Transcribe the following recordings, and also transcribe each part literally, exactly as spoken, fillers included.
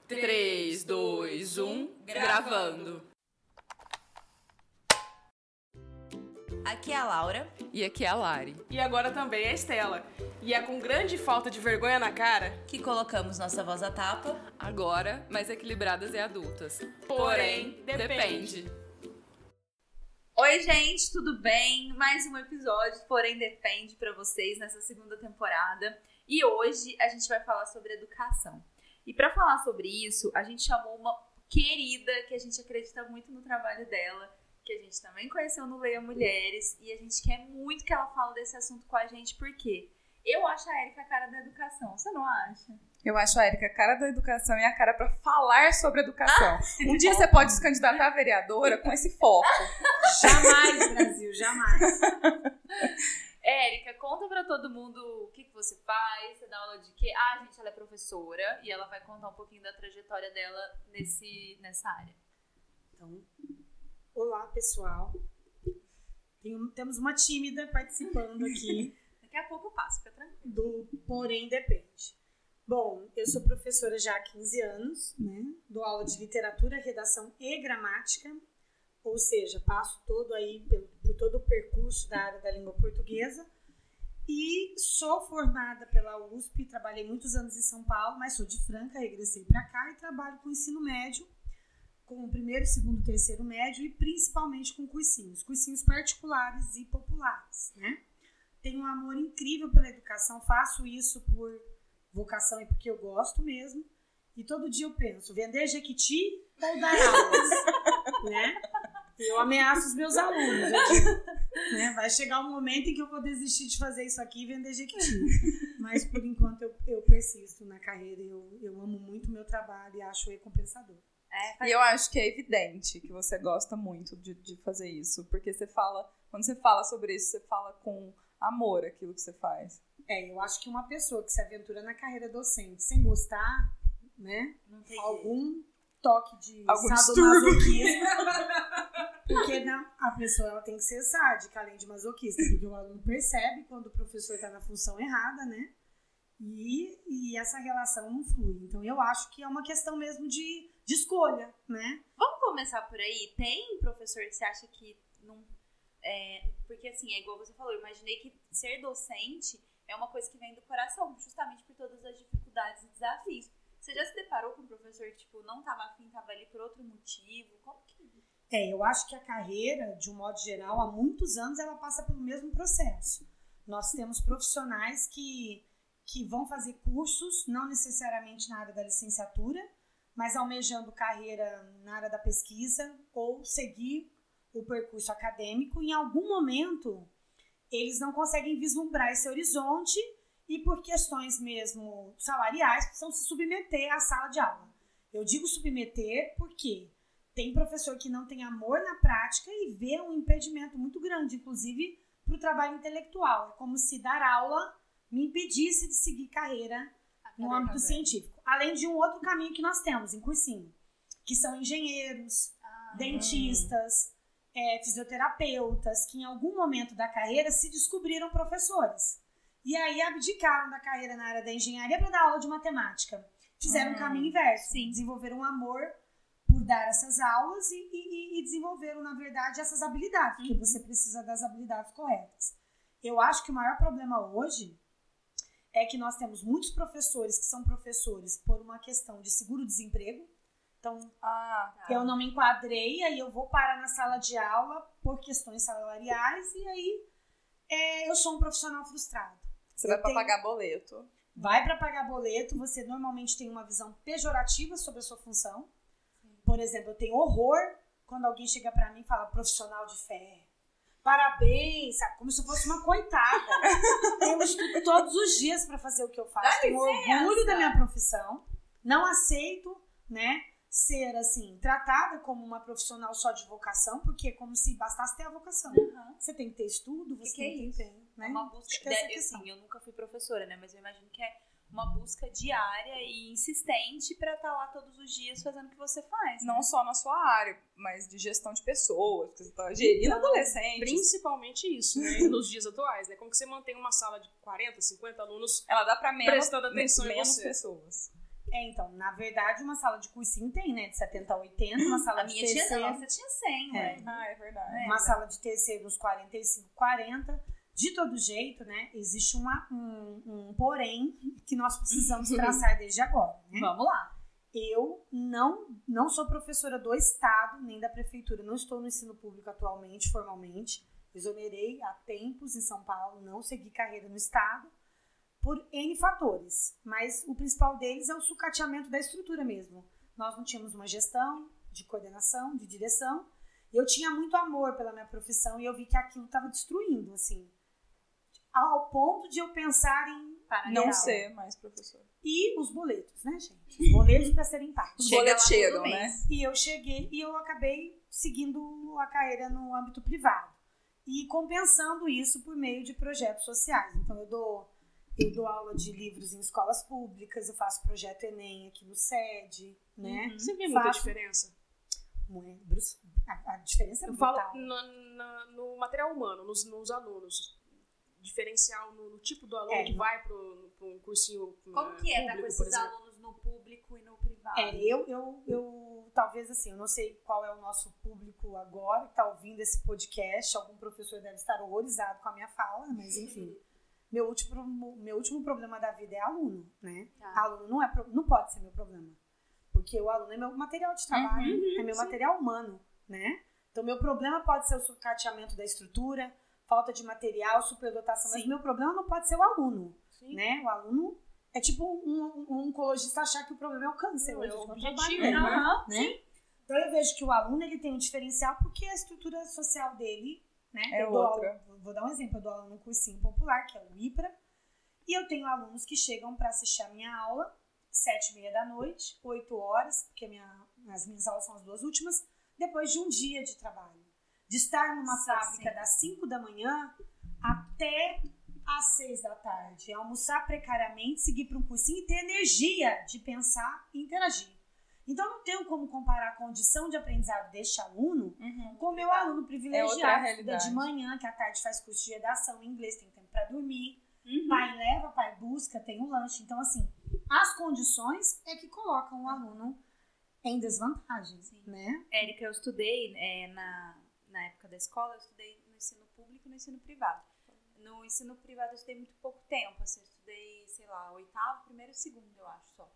três, dois, um, gravando. Aqui é a Laura. E aqui é a Lari. E agora também a Estela. E é com grande falta de vergonha na cara que colocamos nossa voz à tapa. Agora, mais equilibradas e adultas. Porém, Porém depende. depende. Oi, gente, tudo bem? Mais um episódio, porém depende, pra vocês nessa segunda temporada. E hoje a gente vai falar sobre educação. E pra falar sobre isso, a gente chamou uma querida que a gente acredita muito no trabalho dela, que a gente também conheceu no Leia Mulheres, e a gente quer muito que ela fale desse assunto com a gente, porque eu acho a Érica a cara da educação, você não acha? Eu acho a Érica a cara da educação e a cara pra falar sobre educação. Um dia você pode se candidatar a vereadora com esse foco. Jamais, Brasil, jamais. Érica, conta pra todo mundo o que, que você faz, você dá aula de quê? Ah, gente, ela é professora e ela vai contar um pouquinho da trajetória dela nesse, nessa área. Então, olá, pessoal. Tem, temos uma tímida participando aqui. Daqui a pouco eu passo, fica tranquilo. Do Porém Depende. Bom, eu sou professora já há quinze anos, né? Dou aula de literatura, redação e gramática, ou seja, passo todo aí por, por todo o percurso da área da língua portuguesa. E sou formada pela U S P, trabalhei muitos anos em São Paulo, mas sou de Franca, regressei para cá e trabalho com ensino médio, com o primeiro, segundo, terceiro médio e principalmente com cursinhos, cursinhos particulares e populares, né? Tenho um amor incrível pela educação, faço isso por vocação e porque eu gosto mesmo. E todo dia eu penso, vender Jequiti ou dar aulas, né? Eu ameaço os meus alunos, eu digo, né? Vai chegar um momento em que eu vou desistir de fazer isso aqui e vender Jequiti. Mas por enquanto eu, eu persisto na carreira, eu, eu amo muito o meu trabalho e acho recompensador. É, e eu acho que é evidente que você gosta muito de, de fazer isso, porque você fala, quando você fala sobre isso, você fala com amor aquilo que você faz. É, eu acho que uma pessoa que se aventura na carreira docente sem gostar, né, não tem algum jeito. Toque de algum sadomasoquismo, porque não, a pessoa ela tem que ser sádica, além de masoquista, porque o aluno percebe quando o professor está na função errada, né, e, e essa relação não flui. Então eu acho que é uma questão mesmo de, de escolha, né. Vamos começar por aí? Tem professor que você acha que não... É, porque assim, é igual você falou, eu imaginei que ser docente é uma coisa que vem do coração, justamente por todas as dificuldades e desafios. Você já se deparou com um professor que tipo, não estava afim, estava ali por outro motivo? Como que... É, eu acho que a carreira, de um modo geral, há muitos anos ela passa pelo mesmo processo. Nós temos profissionais que, que vão fazer cursos, não necessariamente na área da licenciatura, mas almejando carreira na área da pesquisa ou seguir o percurso acadêmico. Em algum momento, eles não conseguem vislumbrar esse horizonte e por questões mesmo salariais precisam se submeter à sala de aula. Eu digo submeter porque tem professor que não tem amor na prática e vê um impedimento muito grande, inclusive para o trabalho intelectual. É como se dar aula me impedisse de seguir carreira no âmbito científico. Além de um outro caminho que nós temos em cursinho, que são engenheiros, ah, dentistas, É, fisioterapeutas, que em algum momento da carreira se descobriram professores. E aí abdicaram da carreira na área da engenharia para dar aula de matemática. Fizeram o hum, um caminho inverso. Sim. Desenvolveram um amor por dar essas aulas e, e, e desenvolveram, na verdade, essas habilidades, porque você precisa das habilidades corretas. Eu acho que o maior problema hoje é que nós temos muitos professores que são professores por uma questão de seguro-desemprego. Então, ah, tá. Eu não me enquadrei, aí eu vou parar na sala de aula por questões salariais e aí é, eu sou um profissional frustrado. Você eu vai para tenho... pagar boleto. Vai para pagar boleto, você normalmente tem uma visão pejorativa sobre a sua função. Sim. Por exemplo, eu tenho horror quando alguém chega para mim e fala profissional de fé. Parabéns, sabe? Como se eu fosse uma coitada. Eu estudo todos os dias para fazer o que eu faço. Tenho orgulho da minha profissão. Não aceito, né? Ser, assim, tratada como uma profissional só de vocação, porque é como se bastasse ter a vocação. Uhum. Você tem que ter estudo, você que tem que ter, né? É uma busca, de, assim, eu nunca fui professora, né, mas eu imagino que é uma busca diária e insistente pra estar lá todos os dias fazendo o que você faz. Né? Não só na sua área, mas de gestão de pessoas, que você tá gerindo então, adolescentes. Principalmente isso, né, nos dias atuais, né, como que você mantém uma sala de quarenta, cinquenta alunos ela dá pra menos, prestando atenção menos em você. pessoas. É, então, na verdade, uma sala de cursinho tem, né? De setenta a oitenta, uma sala A de minha tinha, terceiro. a nossa tinha cem, É. né? Ah, é verdade. É. Uma sala de terceiro, uns quarenta e cinco, quarenta. De todo jeito, né? Existe uma, um, um porém que nós precisamos traçar desde agora, né? Vamos lá. Eu não, não sou professora do Estado, nem da Prefeitura. Não estou no ensino público atualmente, formalmente. Exonerei há tempos em São Paulo, não segui carreira no Estado, por N fatores. Mas o principal deles é o sucateamento da estrutura mesmo. Nós não tínhamos uma gestão de coordenação, de direção. Eu tinha muito amor pela minha profissão e eu vi que aquilo estava destruindo, assim. Ao ponto de eu pensar em Para Não geral. ser mais professora. E os boletos, né, gente? Os boletos para serem pagos. Os Chega boletos lá todo chegam, mês. né? E eu cheguei e eu acabei seguindo a carreira no âmbito privado. E compensando isso por meio de projetos sociais. Então, eu dou, eu dou aula de livros em escolas públicas, eu faço projeto Enem aqui no SED, né? Você vê muita Faço- diferença? Muito brus- A, a diferença é Eu brutal. falo no, na- no material humano, nos, nos alunos. Diferencial no, no tipo do aluno É, que no- vai para um cursinho Como que é estar com público, por esses exemplo. alunos no público e no privado? É, eu, eu, eu, talvez assim, eu não sei qual é o nosso público agora que está ouvindo esse podcast. Algum professor deve estar horrorizado com a minha fala, mas enfim. Meu último, meu último problema da vida é aluno, né? Tá. Aluno não, é, pro- não pode ser meu problema. Porque o aluno é meu material de trabalho, é meu material humano, né? Então, meu problema pode ser o sucateamento da estrutura, falta de material, superdotação, mas Sim. meu problema não pode ser o aluno, Sim. né? O aluno é tipo um, um oncologista achar que o problema é o câncer. Não, é hoje, o eu tô objetivo, trabalhando, né? Aham, né? Então, eu vejo que o aluno ele tem um diferencial porque a estrutura social dele, né? É eu dou outra. aula- vou dar um exemplo, eu dou aula num cursinho popular, que é o IPRA, e eu tenho alunos que chegam para assistir a minha aula, sete e meia da noite, oito horas, porque minha, as minhas aulas são as duas últimas, depois de um dia de trabalho. De estar numa Sim, fábrica sim. das cinco da manhã até às seis da tarde. Almoçar precariamente, seguir para um cursinho e ter energia de pensar e interagir. Então, não tenho como comparar a condição de aprendizado deste aluno Uhum. com o meu aluno É outra privilegiado, estuda realidade. de manhã, que à tarde faz curso de redação em inglês, tem tempo para dormir. Uhum. Pai leva, pai busca, tem o lanche. Então, assim, as condições é que colocam o aluno em desvantagem, Sim. né? Érica, eu estudei é, na, na época da escola, eu estudei no ensino público e no ensino privado. No ensino privado eu estudei muito pouco tempo, assim, eu estudei, sei lá, oitavo, primeiro e segundo, eu acho, só.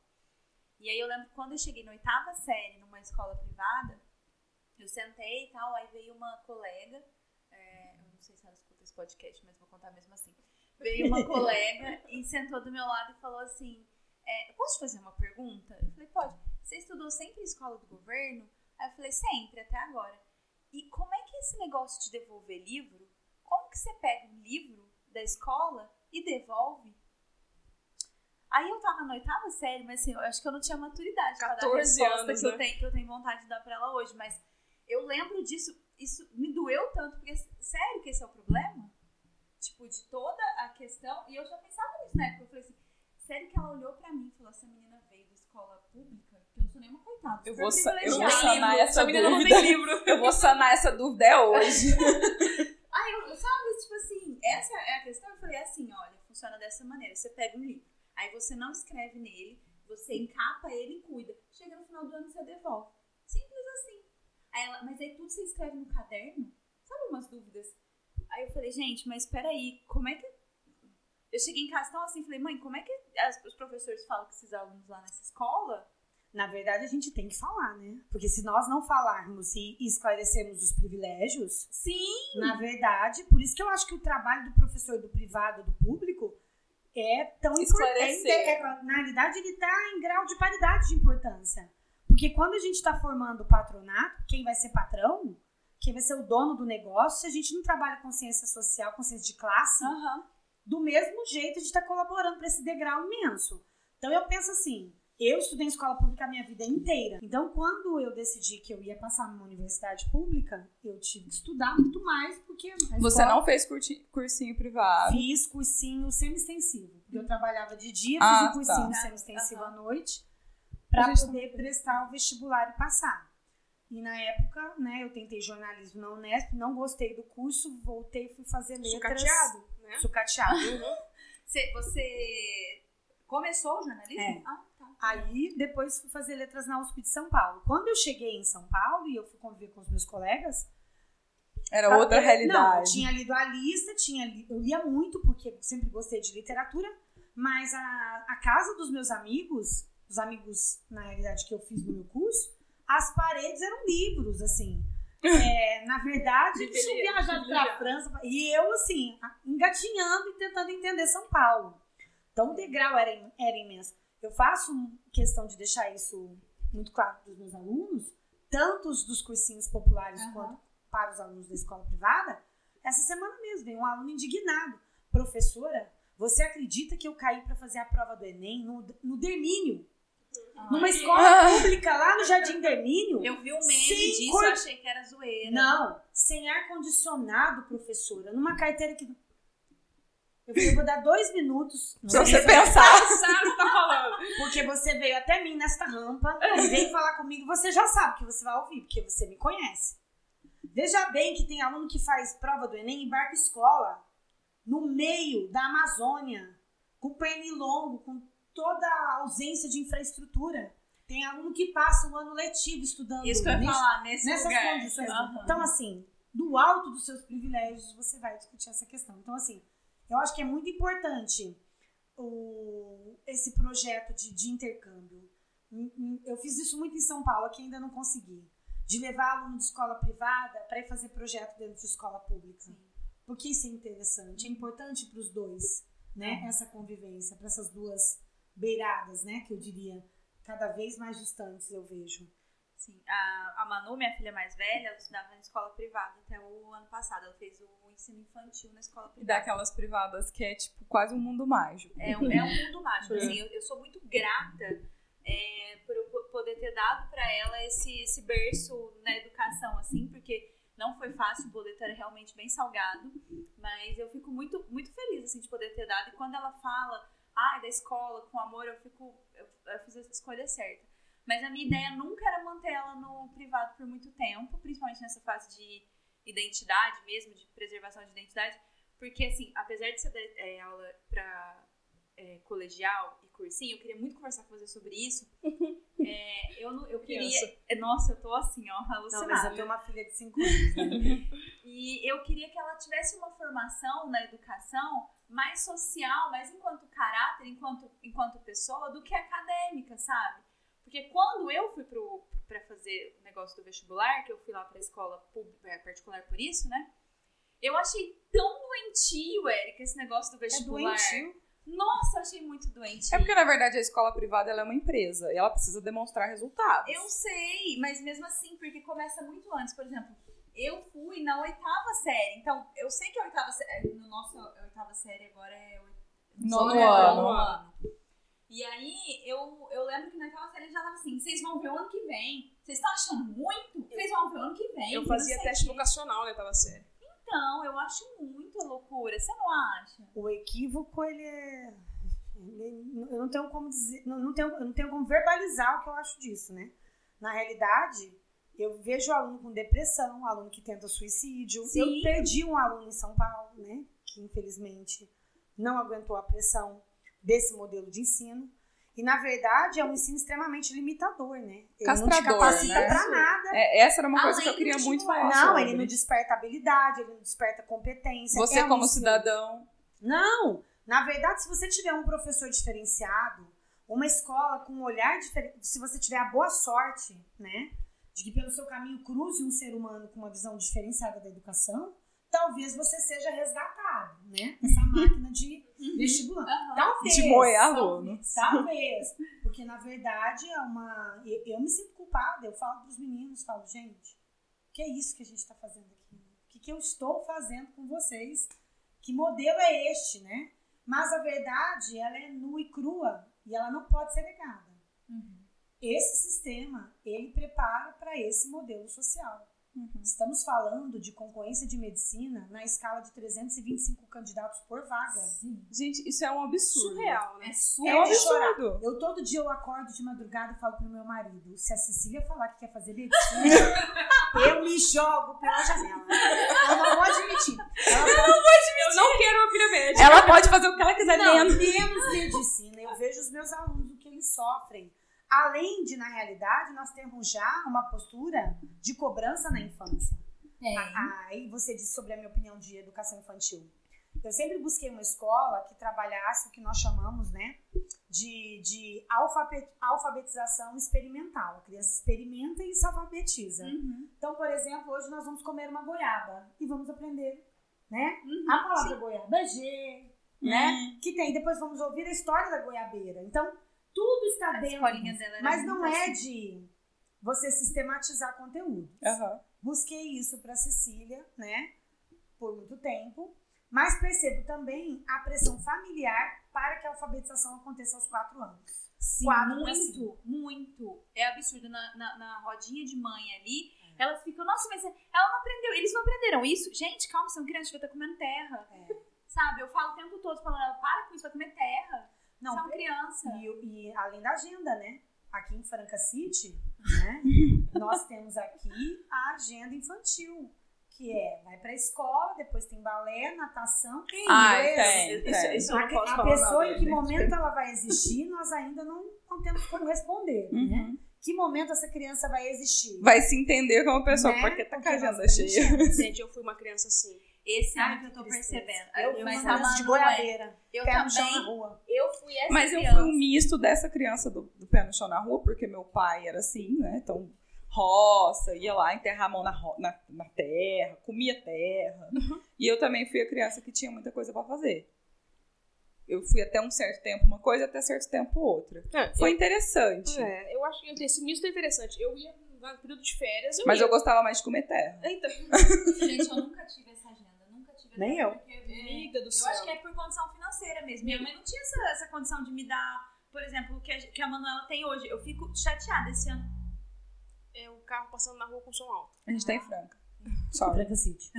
E aí eu lembro que quando eu cheguei na oitava série numa escola privada, eu sentei e tal, aí veio uma colega, é, eu não sei se ela escuta esse podcast, mas vou contar mesmo assim. Veio uma colega e sentou do meu lado e falou assim, é, eu posso te fazer uma pergunta? Eu falei, pode. Você estudou sempre em escola do governo? Aí eu falei, sempre, até agora. E como é que é esse negócio de devolver livro? Como que você pega um livro da escola e devolve? Aí eu tava na oitava série, mas assim, eu acho que eu não tinha maturidade pra dar a quatorze resposta anos, que, eu né? tenho, que eu tenho vontade de dar pra ela hoje. Mas eu lembro disso, isso me doeu tanto, porque sério que esse é o problema? Tipo, de toda a questão, e eu já pensava nisso na época, eu falei assim, sério que ela olhou pra mim e falou, essa menina veio da escola pública, que eu não sou nenhuma coitada, Eu super vou, sa- eu vou privilegiada. sanar livro. essa Essa menina não dúvida. tem livro. Eu vou sanar essa dúvida é hoje. Aí eu, sabe, tipo assim, essa é a questão, eu falei assim, olha, funciona dessa maneira, você pega um livro, aí você não escreve nele, você encapa ele e cuida, chega no final do ano você devolve, simples assim. Aí ela, mas aí tudo você escreve no caderno? Sabe umas dúvidas? Aí eu falei, gente, mas peraí, como é que... Eu cheguei em casa tão assim, falei, mãe, como é que as- os professores falam com esses alunos lá nessa escola? Na verdade, a gente tem que falar, né? Porque se nós não falarmos e esclarecermos os privilégios, Sim! na verdade, por isso que eu acho que o trabalho do professor do privado, do público, é tão importante. Esclarecer. É, é, na realidade, ele está em grau de paridade de importância. Porque quando a gente está formando o patronato, quem vai ser patrão, quem vai ser o dono do negócio, se a gente não trabalha consciência social, consciência de classe, Aham. do mesmo jeito a gente está colaborando para esse degrau imenso. Então eu penso assim, eu estudei em escola pública a minha vida inteira. Então quando eu decidi que eu ia passar numa universidade pública, eu tive que estudar muito mais, porque a Você escola- não fez curti- cursinho privado. Fiz cursinho semi-extensivo. Porque eu trabalhava de dia, Ah, fiz um cursinho tá. semi-extensivo Aham. à noite, para A gente poder prestar o vestibular e passar. E na época, né, eu tentei jornalismo na Unesp, não gostei do curso, voltei e fui fazer letras. Sucateado, né? Sucateado. Você, você Começou o jornalismo? É. Ah, tá. Aí, depois fui fazer letras na U S P de São Paulo. Quando eu cheguei em São Paulo e eu fui conviver com os meus colegas... Era outra eu, realidade. Não, eu tinha lido a lista, tinha li, eu lia muito, porque eu sempre gostei de literatura, mas a, a casa dos meus amigos, os amigos, na realidade, que eu fiz no meu curso, as paredes eram livros, assim. É, na verdade, eles tinham viajado pra França, e eu, assim, engatinhando e tentando entender São Paulo. Então, o degrau era, era imenso. Eu faço questão de deixar isso muito claro para os meus alunos, tanto os dos cursinhos populares uhum. quanto para os alunos da escola privada. Essa semana mesmo, veio um aluno indignado. Professora, você acredita que eu caí para fazer a prova do Enem no, no Dermínio? Ah, numa escola ah. pública lá no Jardim Dermínio? Eu vi um meme disso, cor... eu achei que era zoeira. Não, sem ar-condicionado, professora, numa carteira que... Eu vou dar dois minutos pra você pensar. Sabe o que tá falando. Porque você veio até mim nesta rampa e veio falar comigo, você já sabe que você vai ouvir, porque você me conhece. Veja bem que tem aluno que faz prova do Enem em barco escola, no meio da Amazônia, com pernilongo, com toda a ausência de infraestrutura. Tem aluno que passa um ano letivo estudando. Isso que eu ia nesse, falar, nesse nessas lugar. condições. Uhum. Então, assim, do alto dos seus privilégios, você vai discutir essa questão. Então, assim, eu acho que é muito importante o, esse projeto de, de intercâmbio. Eu fiz isso muito em São Paulo, aqui ainda não consegui. De levar aluno de escola privada para ir fazer projeto dentro de escola pública. Sim. Porque isso é interessante, é importante para os dois, né? Essa convivência, para essas duas beiradas, né? Que eu diria, cada vez mais distantes eu vejo. Sim, a, a Manu, minha filha mais velha, ela estudava na escola privada até o ano passado. Ela fez o ensino infantil na escola privada. Daquelas privadas que é tipo quase um mundo mágico. É um, é um mundo mágico. Assim, eu, eu sou muito grata é, por eu poder ter dado para ela esse, esse berço na educação, assim, porque não foi fácil, o boleto era realmente bem salgado, mas eu fico muito, muito feliz assim, de poder ter dado. E quando ela fala, ai, ah, da escola, com amor, eu fico, eu, eu fiz a escolha certa. Mas a minha ideia nunca era manter ela no privado por muito tempo, principalmente nessa fase de identidade mesmo, de preservação de identidade, porque, assim, apesar de ser é, aula para é, colegial e cursinho, eu queria muito conversar com você sobre isso. É, eu, não, eu queria... É, nossa, eu tô assim, ó, alucinada. Não, mas eu tenho uma filha de cinco anos. Né? E eu queria que ela tivesse uma formação na educação mais social, mais enquanto caráter, enquanto, enquanto pessoa, do que acadêmica, sabe? Porque quando eu fui pro, pra fazer o negócio do vestibular, que eu fui lá pra escola pública, particular por isso, né? Eu achei tão doentio, Érica, esse negócio do vestibular. É doentio? Nossa, eu achei muito doentio. É porque, na verdade, a escola privada ela é uma empresa e ela precisa demonstrar resultados. Eu sei, mas mesmo assim, porque começa muito antes. Por exemplo, eu fui na oitava série. Então, eu sei que a oitava série, no nosso a oitava série agora é... Nono ano. ano. E aí, eu, eu lembro que naquela série já tava assim, vocês vão ver o ano que vem. Vocês estão achando muito? Vocês vão ver o ano que vem. Eu fazia teste que. vocacional na oitava série. Então, eu acho muito loucura. Você não acha? O equívoco, ele é... Ele, eu não tenho como dizer... Não, não tenho, eu não tenho como verbalizar o que eu acho disso, né? Na realidade, eu vejo aluno com depressão, aluno que tenta suicídio. Sim. Eu perdi um aluno em São Paulo, né? Que, infelizmente, não aguentou a pressão desse modelo de ensino. E, na verdade, é um ensino extremamente limitador, né? Ele Castrador, não te capacita né? pra nada. É, essa era uma coisa Além que eu queria muito falar Não, sobre. ele não desperta habilidade, ele não desperta competência. Você é um como ensino... cidadão... Não! Na verdade, se você tiver um professor diferenciado, uma escola com um olhar diferente, se você tiver a boa sorte, né? De que pelo seu caminho cruze um ser humano com uma visão diferenciada da educação, talvez você seja resgatado, né? Essa máquina de vestibular. Uhum. Talvez. De moer aluno. Talvez. Porque, na verdade, é uma... Eu, eu me sinto culpada. Eu falo pros meninos, falo, gente, o que é isso que a gente tá fazendo aqui? O que, que eu estou fazendo com vocês? Que modelo é este, né? Mas a verdade, ela é nua e crua e ela não pode ser negada. Uhum. Esse sistema, ele prepara para esse modelo social. Uhum. Estamos falando de concorrência de medicina na escala de trezentos e vinte e cinco candidatos por vaga. Sim. Gente, isso é um absurdo. Surreal, né? É É surreal. de chorar. absurdo. Eu todo dia eu acordo de madrugada e falo pro meu marido, se a Cecília falar que quer fazer medicina, eu me jogo pela janela. Eu não vou admitir. Ela pode, Eu não quero uma filha médica. Ela pode fazer o que ela quiser não, dentro. temos medicina. Eu vejo os meus alunos, o que eles sofrem. Além de, na realidade, nós temos já uma postura de cobrança na infância. É. Aí você disse sobre a minha opinião de educação infantil. Eu sempre busquei uma escola que trabalhasse o que nós chamamos, né, de, de alfabet, alfabetização experimental. A criança experimenta e se alfabetiza. Uhum. Então, por exemplo, hoje nós vamos comer uma goiaba e vamos aprender, né? Uhum. A palavra goiaba é G, né? Que tem, depois vamos ouvir a história da goiabeira. Então, tudo está A dentro. escolinha dela era Mas muito não é assim. de você sistematizar conteúdos. Aham. Busquei isso para Cecília, né? Por muito tempo. Mas percebo também a pressão familiar para que a alfabetização aconteça aos quatro anos. Sim, Quatro pra muito, cima. muito. É absurdo. Na, na, na rodinha de mãe ali, elas ficam, nossa, mas ela não aprendeu, eles não aprenderam isso? Gente, calma, são crianças, vai estar comendo terra. É. Sabe, eu falo o tempo todo falando, ela, para com isso, vai comer terra. Não, são criança. E, e além da agenda, né? Aqui em Franca City, né? Nós temos aqui a agenda infantil. Que é, vai pra escola, depois tem balé, natação, tem Ah, inglês. tem, Isso, tem. isso eu A, não posso a falar pessoa nada, em que gente. momento ela vai existir, nós ainda não, não temos como responder, né? Uhum. Que momento essa criança vai existir? Vai se entender como pessoa, Né? porque tá com a Porque agenda nós cheia. preenchemos. Gente, eu fui uma criança assim. Esse Ai, ano que eu tô que tristeza. percebendo. Eu fui mas uma a criança de Manu é. goiabeira. Eu Pé no chão na também. rua. Eu fui essa Mas eu criança. fui um misto dessa criança do, do pé no chão na rua, porque meu pai era assim, né? Então, roça, ia lá enterrar a mão na, ro- na, na terra, comia terra. E eu também fui a criança que tinha muita coisa pra fazer. Eu fui até um certo tempo uma coisa, até certo tempo outra. É, Foi eu, interessante. é, eu acho que esse misto é interessante. Eu ia no período de férias, eu Mas ia. eu gostava mais de comer terra. Então, Gente, eu nunca tive essa agenda. Nunca tive Nem essa eu. porque, é, amiga do eu céu. acho que é por condição financeira mesmo. Minha mãe não tinha essa, essa condição de me dar, por exemplo, o que a, que a Manuela tem hoje. Eu fico chateada esse ano. É o carro passando na rua com som alto. A gente tá em Franca. Sorry. Franca City.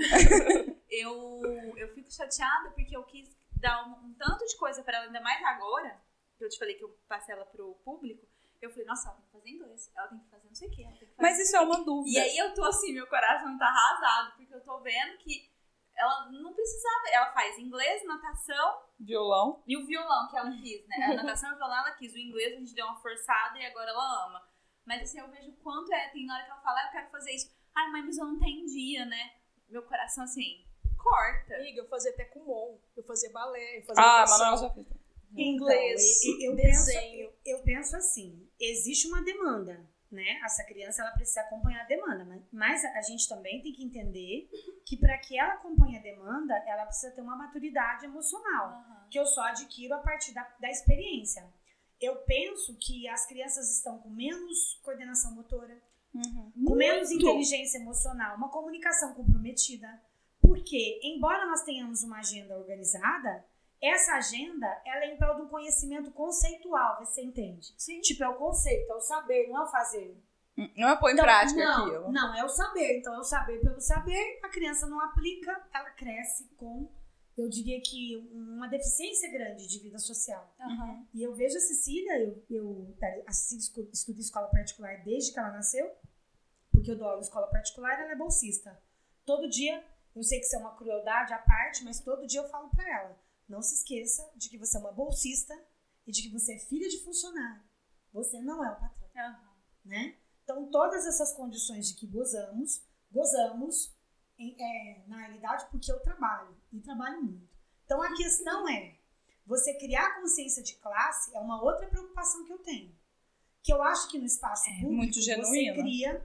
Eu, eu fico chateada porque eu quis dar um, um tanto de coisa pra ela, ainda mais agora, que eu te falei que eu passei ela pro público. Eu falei, nossa, ela tem que fazer inglês, ela tem que fazer não sei o que, ela tem que fazer. Mas isso é uma dúvida. E aí eu tô assim, meu coração tá arrasado, porque eu tô vendo que ela não precisava, ela faz inglês, natação Violão. e o violão que ela quis, né? A natação e o violão ela quis, o inglês a gente deu uma forçada e agora ela ama. Mas assim, eu vejo o quanto é, tem hora que ela fala, ah, eu quero fazer isso. Ai, mãe, mas eu não tenho dia, né? Meu coração assim, corta. Amiga, eu fazia até Kumon, eu fazia balé, eu fazia Ah, natação, Manuela já fez. inglês, Então, eu, eu desenho. Penso, eu penso assim, existe uma demanda, né? Essa criança ela precisa acompanhar a demanda, mas, mas a gente também tem que entender que para que ela acompanhe a demanda, ela precisa ter uma maturidade emocional, Uhum. que eu só adquiro a partir da, da experiência. Eu penso que as crianças estão com menos coordenação motora, com menos inteligência emocional, uma comunicação comprometida. Porque, embora nós tenhamos uma agenda organizada, essa agenda ela é em prol de um conhecimento conceitual, você entende? Sim. Tipo, é o conceito, é o saber, não é o fazer. Não é pôr em Então, prática não, aquilo. Não, é o saber. Então, é o saber pelo saber, a criança não aplica, ela cresce com, eu diria que, uma deficiência grande de vida social. Uhum. E eu vejo a Cecília, eu, eu a Cecília escu- estuda em escola particular desde que ela nasceu, porque eu dou aula em escola particular, ela é bolsista. Todo dia, eu sei que isso é uma crueldade à parte, mas todo dia eu falo pra ela, não se esqueça de que você é uma bolsista e de que você é filha de funcionário. Você não é o patrão, Uhum. né? Então, todas essas condições de que gozamos, gozamos, em, é, na realidade, porque eu trabalho, e trabalho muito. Então, a questão é, você criar consciência de classe é uma outra preocupação que eu tenho. Que eu acho que no espaço público, muito genuína. você cria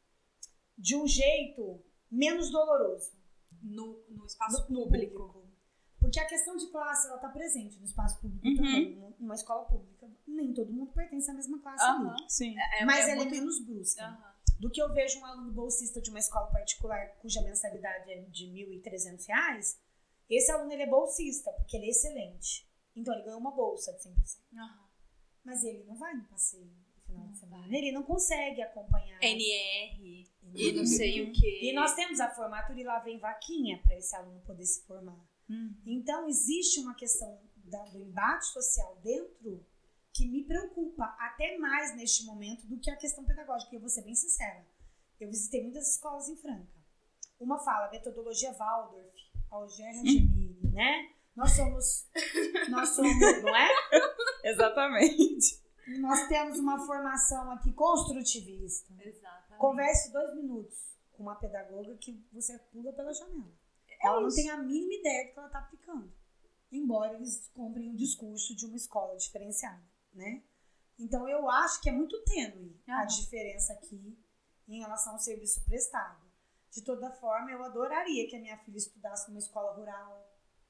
de um jeito menos doloroso. No, no espaço No público. público. Porque a questão de classe, ela está presente no espaço público Uhum. também. Numa- Numa escola pública, nem todo mundo pertence à mesma classe Aham. ali. Sim. É, Mas é ela muito... é menos brusca. Aham. Do que eu vejo um aluno bolsista de uma escola particular cuja mensalidade é de mil e trezentos reais, esse aluno ele é bolsista, porque ele é excelente. Então ele ganhou uma bolsa de cem por cento. Aham. Mas ele não vai no passeio no final final de semana. Ele não consegue acompanhar. N R E e não sei o quê. E nós temos a formatura e lá vem vaquinha para esse aluno poder se formar. Hum. Então, existe uma questão da, do embate social dentro que me preocupa até mais neste momento do que a questão pedagógica. E eu vou ser bem sincera. Eu visitei muitas escolas em Franca. Uma fala, metodologia Waldorf, Alger Gemini, né? Nós somos, nós somos, não é? Exatamente. Nós temos uma formação aqui construtivista. Exatamente. Converse dois minutos com uma pedagoga que você pula pela janela. É ela não isso. tem a mínima ideia do que ela está aplicando. Embora eles comprem o discurso de uma escola diferenciada, né? Então, eu acho que é muito tênue Ah. a diferença aqui em relação ao serviço prestado. De toda forma, eu adoraria que a minha filha estudasse numa escola rural,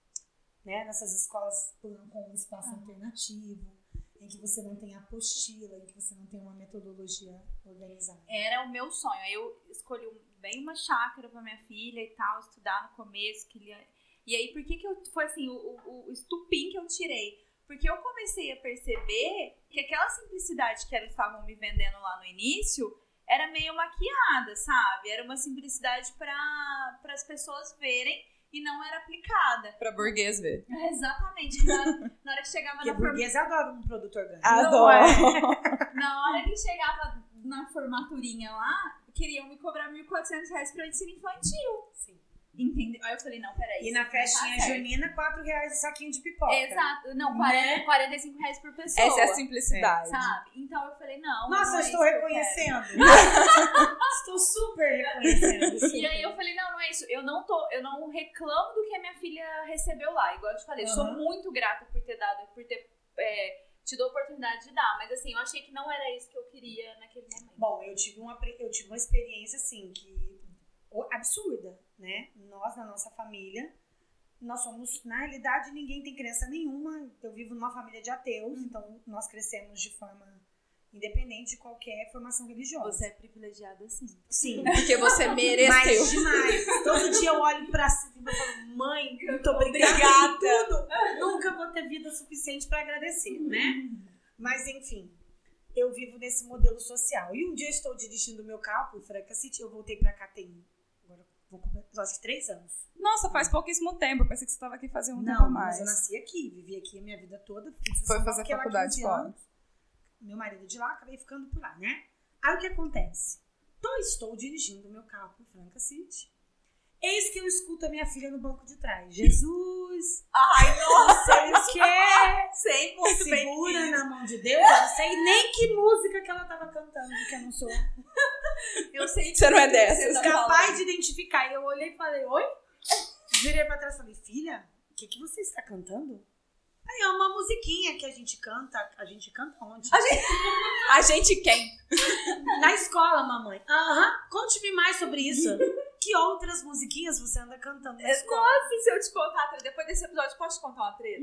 né? Nessas escolas com um espaço Ah. alternativo, em que você não tem apostila, em que você não tem uma metodologia organizada. Era o meu sonho. Aí eu escolhi um- bem uma chácara pra minha filha e tal, estudar no começo. Queria... E aí, por que que eu... Foi assim, o, o, o estupim que eu tirei. Porque eu comecei a perceber que aquela simplicidade que eles estavam me vendendo lá no início era meio maquiada, sabe? Era uma simplicidade para as pessoas verem e não era aplicada. Pra burguês ver. Exatamente. Na hora, na hora que chegava Porque na forma... burguês adora um produto orgânico. Adoro. Na hora que chegava na formaturinha lá, queriam me cobrar mil e quatrocentos reais pra ensino infantil. Sim. Entendeu? Aí eu falei, não, peraí. E na isso não festinha tá certo. junina, quatro reais o saquinho de pipoca. Exato. Não, Né? quarenta, quarenta e cinco reais por pessoa. Essa é a simplicidade. Sabe? Então eu falei, não. Nossa, não eu é estou isso que eu reconhecendo. estou super reconhecendo. quero. E aí eu falei, não, não é isso. Eu não tô, eu não reclamo do que a minha filha recebeu lá. Igual eu te falei, eu sou Aham. muito grata por ter dado, por ter é, tido a oportunidade de dar. Mas assim, eu achei que não era isso que eu queria naquele momento. Bom, eu tive uma, pre- eu tive uma experiência, assim, que... o- absurda, né? Nós, na nossa família, nós somos... Na realidade, ninguém tem crença nenhuma. Eu vivo numa família de ateus, então nós crescemos de forma independente de qualquer formação religiosa. Você é privilegiada assim. Sim. Porque você mereceu. Mas demais. Todo dia eu olho pra cima e falo, mãe, muito obrigada. Obrigada. Tudo. Nunca vou ter vida suficiente pra agradecer, né? Mas, enfim, eu vivo nesse modelo social. E um dia eu estou dirigindo o meu carro por Franca City, eu voltei pra cá tem, agora vou completar, acho que três anos. Nossa, faz pouquíssimo tempo. Eu pensei que você estava aqui fazendo um tempo Não, a mais. mas eu nasci aqui, vivi aqui a minha vida toda. Fiz Foi São Paulo, fazer fiquei lá faculdade quinze fora. anos. Meu marido de lá, acabei ficando por lá, né? Aí o que acontece? Então, eu estou dirigindo o meu carro por Franca City. Eis que eu escuto a minha filha no banco de trás. Jesus! Ai, nossa, Não sei o quê! sei muito bem. Segura na mão de Deus. Eu não sei nem que música que ela tava cantando, porque eu não sou Eu sei Você não é que dessas. tá capaz falando. de identificar. E eu olhei e falei, oi? Virei pra trás e falei, filha, o que, que você está cantando? Aí é uma musiquinha que a gente canta. A gente canta onde? A gente quem? Na escola, mamãe. Aham. Conte-me mais sobre isso. Que outras musiquinhas você anda cantando na escola? Nossa, se eu te contar a treta, depois desse episódio, posso te contar uma treta?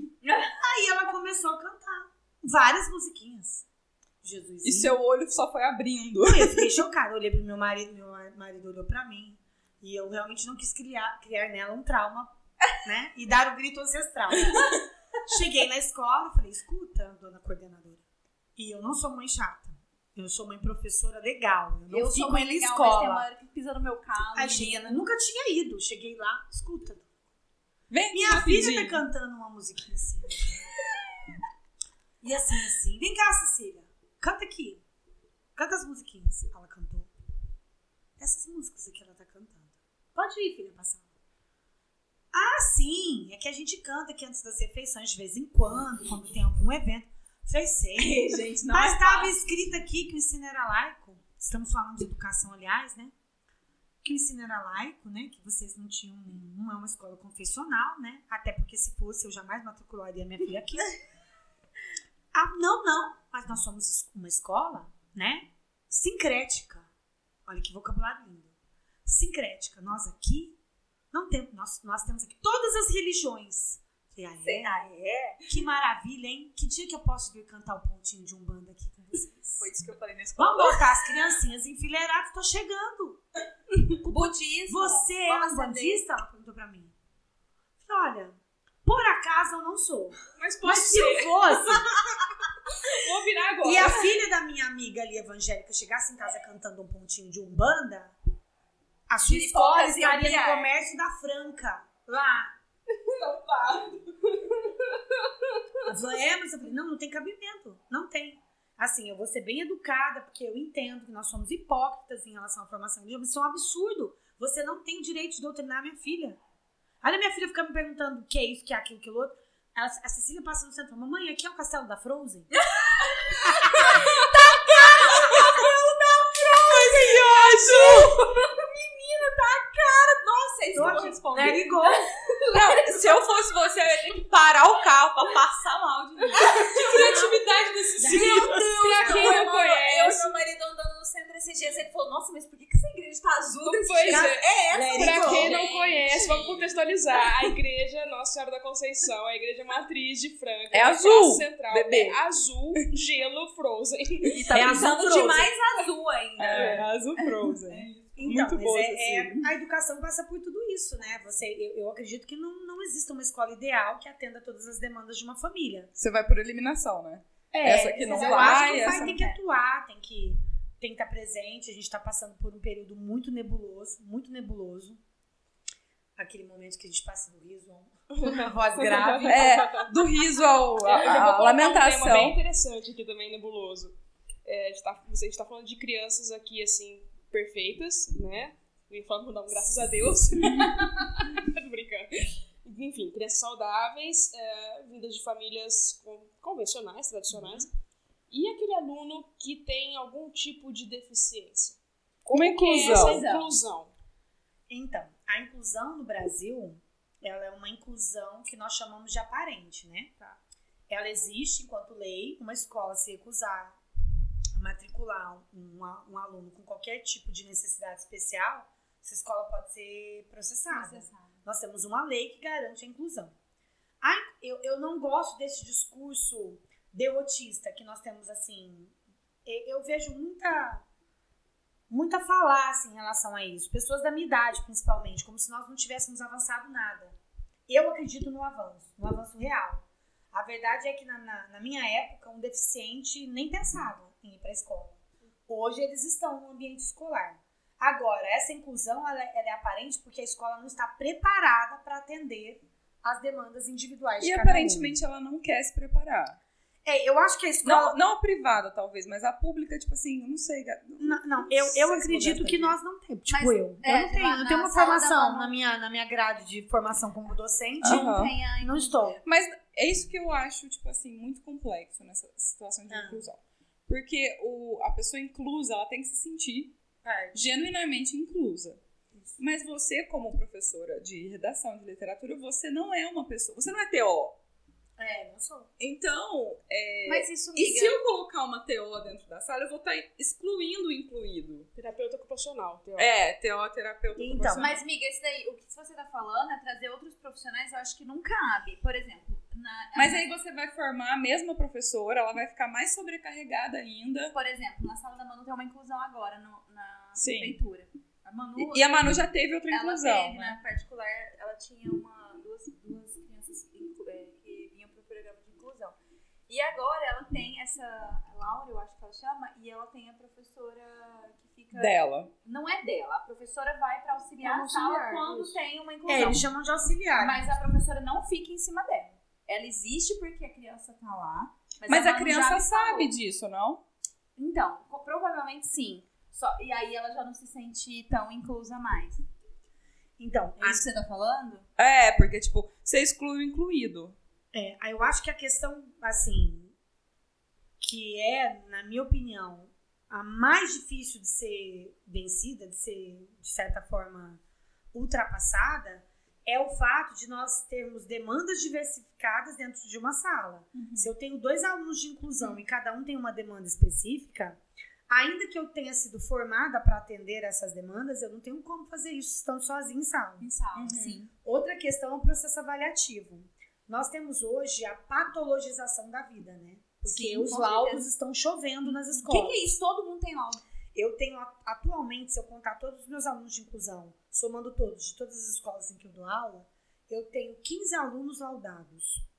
Aí ela começou a cantar várias musiquinhas. Jesus. E seu olho só foi abrindo. Eu fiquei chocada. Eu olhei pro meu marido, meu marido olhou pra mim. E eu realmente não quis criar, criar nela um trauma, né? E dar o grito ancestral. Cheguei na escola e falei, escuta, dona coordenadora. E eu não sou mãe chata. Eu sou mãe professora legal. Eu não Eu fico sou mãe na legal, mas tem escola. uma hora que pisa no meu carro, Aí cheguei, menina. eu nunca tinha ido. Cheguei lá, escuta. Vem aqui Minha filha rapidinho. tá cantando uma musiquinha assim. E assim, assim. Vem cá, Cecília. Canta aqui. Canta as musiquinhas. Ela cantou. Essas músicas aqui ela tá cantando. Pode ir, filha, passar. Ah, sim. É que a gente canta aqui antes das refeições de vez em quando, quando tem algum evento. Falei, sei. Gente, não Mas é estava fácil. escrito aqui que o ensino era laico. Estamos falando de educação, aliás, né? Que o ensino era laico, né? Que vocês não tinham nenhum, é uma escola confessional, né? Até porque se fosse, eu jamais matricularia minha filha aqui. Ah, não, não. Mas nós somos uma escola, né? Sincrética. Olha que vocabulário lindo. Sincrética. Nós aqui não temos, nós, nós temos aqui todas as religiões. Falei, ah, é? Ah, é? Que maravilha, hein? Que dia que eu posso vir cantar o pontinho de Umbanda aqui com vocês? Foi isso que eu falei na escola. Vamos botar as criancinhas enfileiradas, tô chegando. Budismo. Você é Vamos umbandista? Ela perguntou pra mim. Falei, olha, por acaso eu não sou. Mas pode Mas se eu fosse, Vou virar agora. E a filha da minha amiga ali, evangélica, chegasse em casa cantando um pontinho de Umbanda, a sua escola Giripocas e estaria no Aguiar. comércio da Franca, lá. Ela falou, é, mas eu falei, não, não tem cabimento, não tem. Assim, eu vou ser bem educada, porque eu entendo que nós somos hipócritas em relação à formação religiosa, isso é um absurdo. Você não tem o direito de doutrinar minha filha. Olha, minha filha fica me perguntando o que é isso, o que é aquilo, o que é outro. Ela, a Cecília passa no centro e fala, mamãe, aqui é o castelo da Frozen? Nossa, isso Tô eu aqui. vou responder. Let it go. Não, se eu fosse você, eu ia ter que parar o carro pra passar mal de, de criatividade desse Meu Deus, Pra quem não eu conhece. e meu marido andando no centro esses dias, ele falou, nossa, mas por que que essa igreja tá azul desse Pois jeito? é. É essa, Let it Pra go. quem não gente. conhece, vamos contextualizar. A igreja Nossa Senhora da Conceição, a igreja matriz de Franca. É na azul, Praça Central, bebê. É azul, gelo, frozen. E tá É precisando azul de Frozen. mais azul ainda. É, azul Frozen. Então, Muito mas boa, é, Cecília. é- a educação passa por tudo isso, né? Você, eu, eu acredito que não, não existe uma escola ideal que atenda todas as demandas de uma família. Você vai por eliminação, né? É, Essa aqui não mas eu vai, acho que o pai essa tem não que atuar, tem que, tem que estar presente. A gente está passando por um período muito nebuloso, muito nebuloso. Aquele momento que a gente passa do riso, uma voz grave. É, do riso ao, Eu a, já vou a colocar um tema bem lamentação. interessante aqui também, nebuloso. É, a gente tá, a gente tá falando de crianças aqui, assim, perfeitas, né? Eu ia falar, mandar um graças a Deus. Tô brincando. Enfim, crianças saudáveis, é, vindas de famílias con- convencionais, tradicionais. E aquele aluno que tem algum tipo de deficiência? Uma Que é essa inclusão. inclusão? Então, a inclusão no Brasil, ela é uma inclusão que nós chamamos de aparente, né? Tá. Ela existe enquanto lei, uma escola se recusar a matricular um, um, um aluno com qualquer tipo de necessidade especial, essa escola pode ser processada. Nós temos uma lei que garante a inclusão. Ah, eu, eu não gosto desse discurso derrotista que nós temos, assim, eu, eu vejo muita... muita falácia em relação a isso. Pessoas da minha idade, principalmente, como se nós não tivéssemos avançado nada. Eu acredito no avanço, no avanço real. A verdade é que na, na, na minha época, um deficiente nem pensava em ir para a escola. Hoje eles estão no ambiente escolar. Agora, essa inclusão ela, ela é aparente porque a escola não está preparada para atender as demandas individuais de E cada aparentemente ela não quer se preparar. um. É, eu acho que a escola... Não, não a privada, talvez, mas a pública, tipo assim, eu não sei. Não, não, eu, sei eu se acredito vou que gastar nós não temos. Tipo Mas, eu. é, eu não tenho. na- Eu tenho na uma sala da formação Manu- na minha, na minha grade de formação como docente. Aham. Não tem a Não estou. Mas é isso que eu acho, tipo assim, muito complexo nessa situação de Ah. inclusão. Porque o, a pessoa inclusa, ela tem que se sentir É. genuinamente inclusa. Mas você, como professora de redação de literatura, você não é uma pessoa, você não é T O. É, não sou. Então, é, Mas isso, e amiga, se eu colocar uma T O dentro da sala, eu vou estar excluindo o incluído. Terapeuta ocupacional. teórico. É, T O, terapeuta Então, ocupacional. Mas, miga, esse daí, o que você tá falando é trazer outros profissionais, eu acho que não cabe. Por exemplo, na, Mas aí você vai formar a mesma professora, ela vai ficar mais sobrecarregada ainda. por exemplo, na sala da Manu tem uma inclusão agora no- na Sim. prefeitura. A Manu, E, e a Manu já teve outra ela inclusão, teve, né? na particular, ela tinha uma, duas, duas crianças inclu- é, que vinham pro programa de inclusão. E agora ela tem essa, a Laura, eu acho que ela chama, e ela tem a professora que fica... Dela. Não é dela, a professora vai pra auxiliar Como a sala auxiliar, quando isso. tem uma É, inclusão. eles chamam de auxiliar. Mas a professora não fica em cima dela. Ela existe porque a criança tá lá. Mas, Mas a Manu já criança me sabe falou. disso, não? Então, co- provavelmente sim. Só, e aí ela já não se sente tão inclusa mais. Então, É isso que você tá falando? É, porque, tipo, você exclui o incluído. é, eu acho que a questão, assim, que é, na minha opinião, a mais difícil de ser vencida, de ser, de certa forma, ultrapassada, é o fato de nós termos demandas diversificadas dentro de uma sala. Se eu tenho dois alunos de inclusão e cada um tem uma demanda específica, ainda que eu tenha sido formada para atender essas demandas, eu não tenho como fazer isso estando sozinha em sala. Em sala, Uhum. sim. Outra questão é o processo avaliativo. Nós temos hoje a patologização da vida, né? Porque Sim, os com laudos certeza. estão chovendo nas O que, escolas. que é isso? Todo mundo tem laudo. Eu tenho, atualmente, se eu contar todos os meus alunos de inclusão, somando todos, de todas as escolas em que eu dou aula, eu tenho quinze alunos laudados.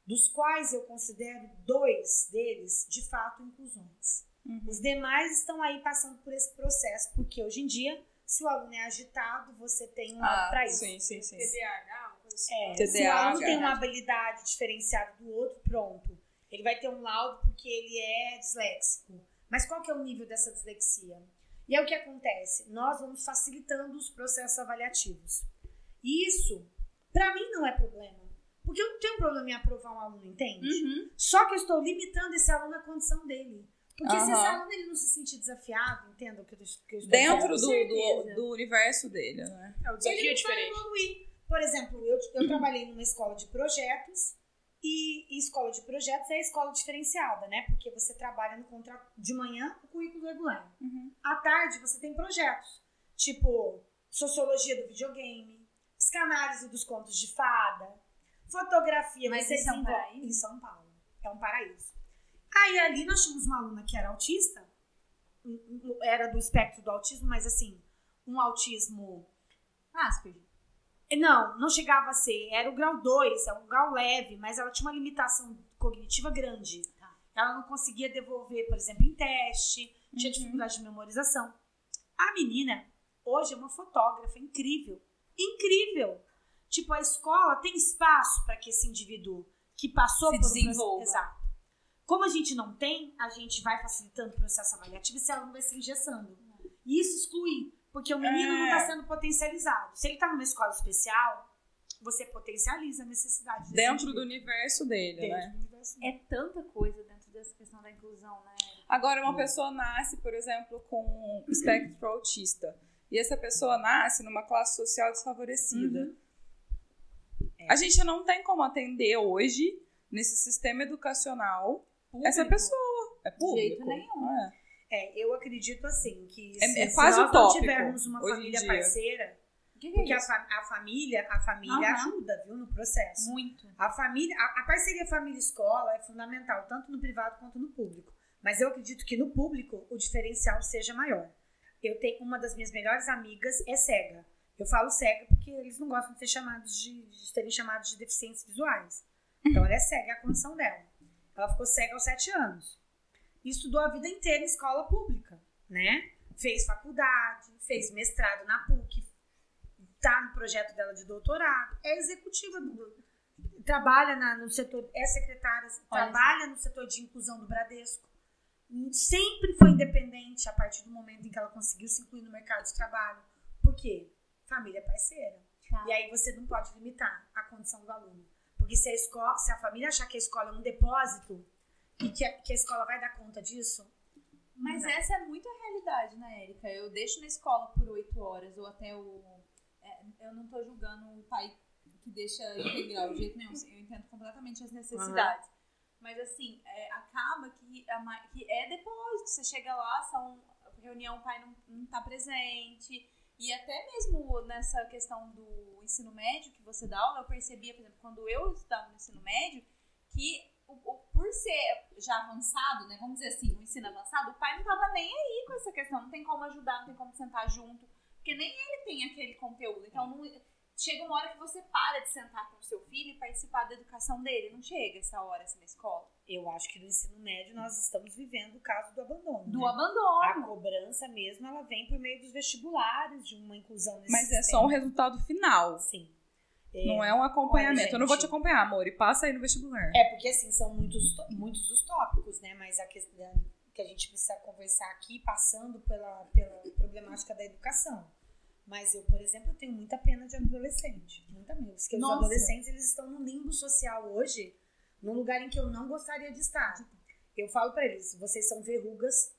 dos quais eu considero dois deles, de fato, inclusões. Uhum. Os demais estão aí passando por esse processo, porque hoje em dia, se o aluno é agitado, você tem um lado Ah, para isso. sim, sim, sim. T D A H, uma coisa assim. É, T se D o A H, aluno tem uma né? habilidade diferenciada do outro, pronto. Ele vai ter um laudo porque ele é disléxico. Mas qual que é o nível dessa dislexia? E é o que acontece. Nós vamos facilitando os processos avaliativos. E isso, para mim, não é problema. Porque eu não tenho problema em aprovar um aluno, entende? Uhum. Só que eu estou limitando esse aluno à condição dele. Porque se esse Aham. aluno ele não se sentir desafiado, entenda o que eu, que eu estou Dentro dizendo. do, certeza. do, do universo dele, né? É, o desafio Ele é não vai diferente. evoluir. Por exemplo, eu, eu trabalhei numa escola de projetos e, e escola de projetos é a escola diferenciada, né? Porque você trabalha no contrato de manhã, o currículo regular. Uhum. À tarde, você tem projetos, tipo sociologia do videogame, psicanálise dos contos de fada, fotografia. Mas você isso é um desenvolve- paraíso? Em São Paulo. É um paraíso. Aí ali nós tínhamos uma aluna que era autista, um- um- era do espectro do autismo, mas assim, um autismo... Asperger. Não, não chegava a ser. Era o grau dois, é um grau leve, mas ela tinha uma limitação cognitiva grande. Tá. Ela não conseguia devolver, por exemplo, em teste, tinha dificuldade de memorização. A menina, hoje, é uma fotógrafa incrível. Incrível! Tipo, a escola tem espaço para que esse indivíduo que passou Se por um desenvolva. processo... Exato. Como a gente não tem, a gente vai facilitando o processo avaliativo e esse aluno vai se engessando. E isso exclui, porque o menino É. não está sendo potencializado. Se ele está numa escola especial, você potencializa a necessidade desse Dentro do indivíduo. universo dele, Dentro né? do universo dele. É tanta coisa dentro dessa questão da inclusão, né? Agora, uma pessoa nasce, por exemplo, com espectro autista. E essa pessoa nasce numa classe social desfavorecida. Uhum. A gente não tem como atender hoje, nesse sistema educacional, essa pessoa. É público. jeito nenhum. É. É, eu acredito assim, que É- se, é se quase nós não utópico tivermos uma hoje em família dia. parceira, O que, que porque é a, isso? fa- a família, a família Aham. ajuda, viu, no processo. Muito. A família, a, a parceria família-escola é fundamental, tanto no privado quanto no público. Mas eu acredito que no público o diferencial seja maior. Eu tenho uma das minhas melhores amigas é cega. Eu falo cega porque eles não gostam de ser chamados de, de serem chamados de deficientes visuais. Então ela é cega, é a condição dela. Ela ficou cega aos sete anos. E estudou a vida inteira em escola pública, né? Fez faculdade, fez mestrado na P U C, tá no projeto dela de doutorado, é executiva do, trabalha na, no setor, é secretária, trabalha no setor de inclusão do Bradesco. Sempre foi independente a partir do momento em que ela conseguiu se incluir no mercado de trabalho. Por quê? Família parceira. Tá. E aí você não pode limitar a condição do aluno. Porque se a, escola, se a família achar que a escola é um depósito e que a, que a escola vai dar conta disso, Mas não. essa é muito a realidade, né, Érica? Eu deixo na escola por oito horas ou até o... é, eu não tô julgando o pai que deixa integral de jeito nenhum. Eu entendo completamente as necessidades. Mas, assim, é, acaba que, a, ma- que é depósito. Você chega lá, são reunião, o pai não, não tá presente. E até mesmo nessa questão do ensino médio que você dá aula, eu percebia, por exemplo, quando eu estudava no ensino médio, que o, o, por ser já avançado, né, vamos dizer assim, o ensino avançado, o pai não tava nem aí com essa questão, não tem como ajudar, não tem como sentar junto, porque nem ele tem aquele conteúdo. Então, não, chega uma hora que você para de sentar com o seu filho e participar da educação dele. Não chega essa hora assim na escola. eu acho que no ensino médio nós estamos vivendo o caso do abandono. Do né? A abandono. cobrança mesmo, ela vem por meio dos vestibulares, de uma inclusão nesse Mas é sistema. só um resultado final. Sim. Não é um acompanhamento. Olha, Eu não vou te gente. acompanhar, amor. E passa aí no vestibular. É, porque assim, são muitos, muitos os tópicos, né? Mas a questão que a gente precisa conversar aqui, passando pela, pela problemática da educação. Mas eu, por exemplo, eu tenho muita pena de adolescente. Muita mesmo. Porque os Nossa. adolescentes, eles estão no limbo social hoje, num lugar em que eu não gostaria de estar. Eu falo pra eles, vocês são verrugas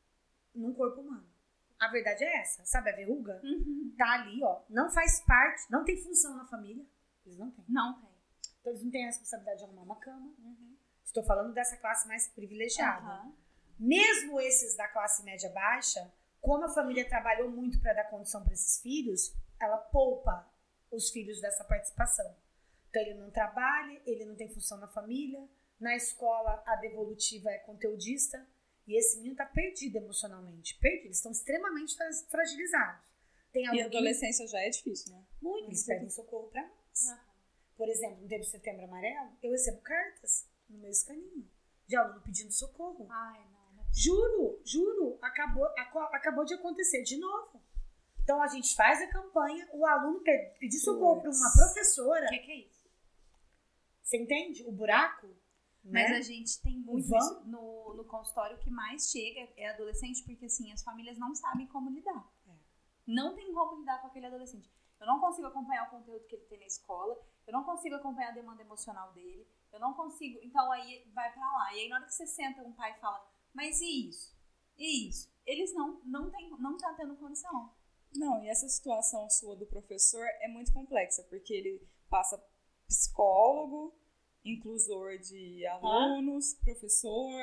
num corpo humano. A verdade é essa. Sabe a verruga? Uhum. Tá ali, ó. Não faz parte, não tem função na família. Eles não têm. Não tem. Então eles não têm a responsabilidade de arrumar uma cama. Estou falando dessa classe mais privilegiada. Aham. Mesmo esses da classe média baixa, como a família trabalhou muito para dar condição para esses filhos, ela poupa os filhos dessa participação. Então ele não trabalha, ele não tem função na família, na escola a devolutiva é conteudista, e esse menino está perdido emocionalmente. Perdido, eles estão extremamente fra- fragilizados. Tem E aluno a que adolescência já é difícil, né? muito, eles pedem socorro para nós. Aham. por exemplo, no tempo de Setembro Amarelo, eu recebo cartas no meu escaninho de aluno pedindo socorro. Ai, não. Juro, juro, acabou, acabou de acontecer de novo. Então a gente faz a campanha, o aluno pedir socorro para uma professora. O que, que é isso? Você entende? O buraco? Mas né? a gente tem muito Vão? isso no, no consultório. O que mais chega é adolescente, porque assim, as famílias não sabem como lidar. É. Não tem como lidar com aquele adolescente. Eu não consigo acompanhar o conteúdo que ele tem na escola, eu não consigo acompanhar a demanda emocional dele, eu não consigo. Então aí vai pra lá. E aí na hora que você senta, um pai fala, mas e isso? E isso? Eles não, não, tem, não tá tendo condição. Não, e essa situação sua do professor é muito complexa, porque ele passa psicólogo, inclusor de alunos, ah. professor,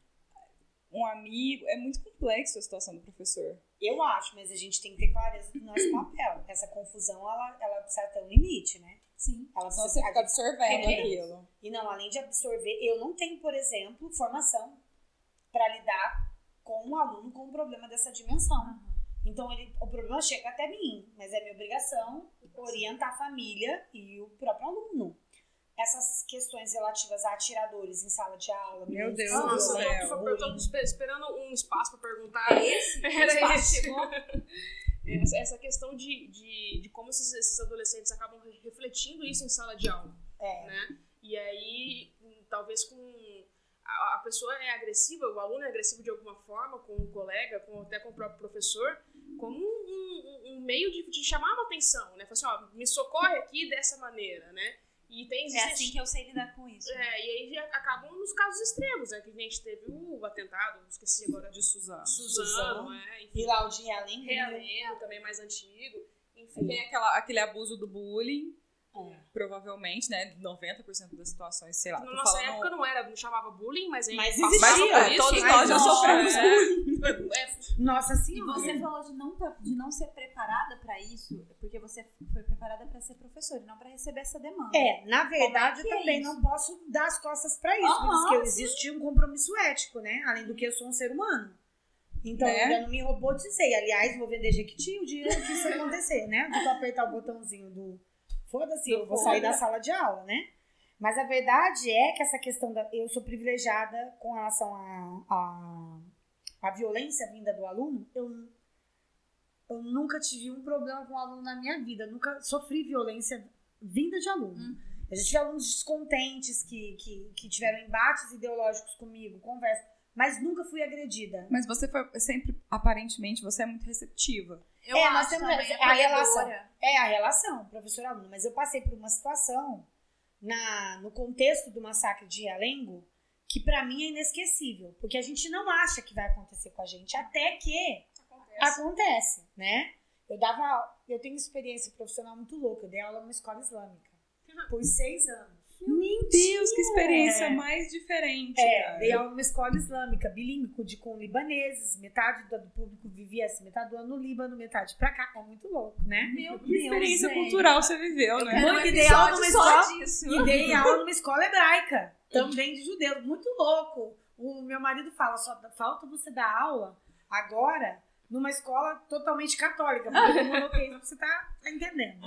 um amigo. É muito complexo a situação do professor. Eu acho, mas a gente tem que ter clareza do nosso papel. Essa confusão, ela, ela precisa ter um limite, né? Sim. Ela Só precisa, você fica absorvendo é, aquilo. E não, além de absorver, eu não tenho, por exemplo, formação para lidar com um aluno com um problema dessa dimensão. Uhum. Então, ele, o problema chega até mim, mas é minha obrigação orientar a família e o próprio aluno. Essas questões relativas a atiradores em sala de aula... Meu Deus Nossa, do eu céu. tô, eu tô esperando um espaço pra perguntar. É esse? Era espaço esse. chegou? Essa, essa questão de, de, de como esses, esses adolescentes acabam refletindo isso em sala de aula. É. Né? E aí, talvez com... A, a pessoa é agressiva, o aluno é agressivo de alguma forma, com um colega, com, até com o próprio professor, como um, um, um meio de, de chamar uma atenção, né? Fala assim, ó, me socorre aqui dessa maneira, né? E tem, É assim que eu sei lidar com isso. É, e aí já acabam nos casos extremos, né? Que a gente teve o atentado, esqueci agora De Suzano. Suzano, Suzano. é, enfim. E lá o de Realengo, né? Realengo, também mais antigo. Enfim. Tem aquela, aquele abuso do bullying, É. provavelmente, né? noventa por cento das situações, sei lá. Na tô nossa falando- época não era, não chamava bullying, mas aí Mas passava existia, por isso, todos mas nós já não, sofremos é, é, Nossa E Senhora. você falou de não, tá- de não ser preparada pra isso, porque você foi preparada pra ser professora e não pra receber essa demanda. É, na verdade, Como é que eu é também isso? não posso dar as costas pra isso, Aham, porque eu existe um compromisso ético, né? Além do que eu sou um ser humano. Então, Né? ainda não me robotizei. Aliás, vou vender Jequiti o dia que isso acontecer, né? Vou apertar o botãozinho do foda-se, eu vou sair da sala de aula, né? Mas a verdade é que essa questão da... Eu sou privilegiada com relação à a, a, a violência vinda do aluno. Eu, eu nunca tive um problema com o aluno na minha vida. Eu nunca sofri violência vinda de aluno. Hum. Eu já tive alunos descontentes que, que, que tiveram embates ideológicos comigo, conversa, mas nunca fui agredida. Mas você foi sempre, aparentemente, você é muito receptiva. Eu É, acho nós temos também a relação. acolhedora. É a relação, professor-aluno. Mas eu passei por uma situação na, no contexto do massacre de Realengo que pra mim é inesquecível. Porque a gente não acha que vai acontecer com a gente, até que acontece. acontece, né? Eu dava, eu tenho experiência profissional muito louca. Eu dei aula numa escola islâmica por seis anos. Meu Deus, que experiência É. mais diferente, É, cara. dei aula numa escola islâmica, bilíngue, de, com libaneses. Metade do, do público vivia assim, metade do ano no Líbano, metade pra cá. É muito louco, né? Meu Que experiência Deus, cultural você viveu, Eu né? quero um Muito, dei aula episódio numa só escola- disso. E dei aula numa escola hebraica, também de judeus. Muito louco. O meu marido fala, só falta você dar aula agora numa escola totalmente católica, porque eu coloquei isso, você tá entendendo.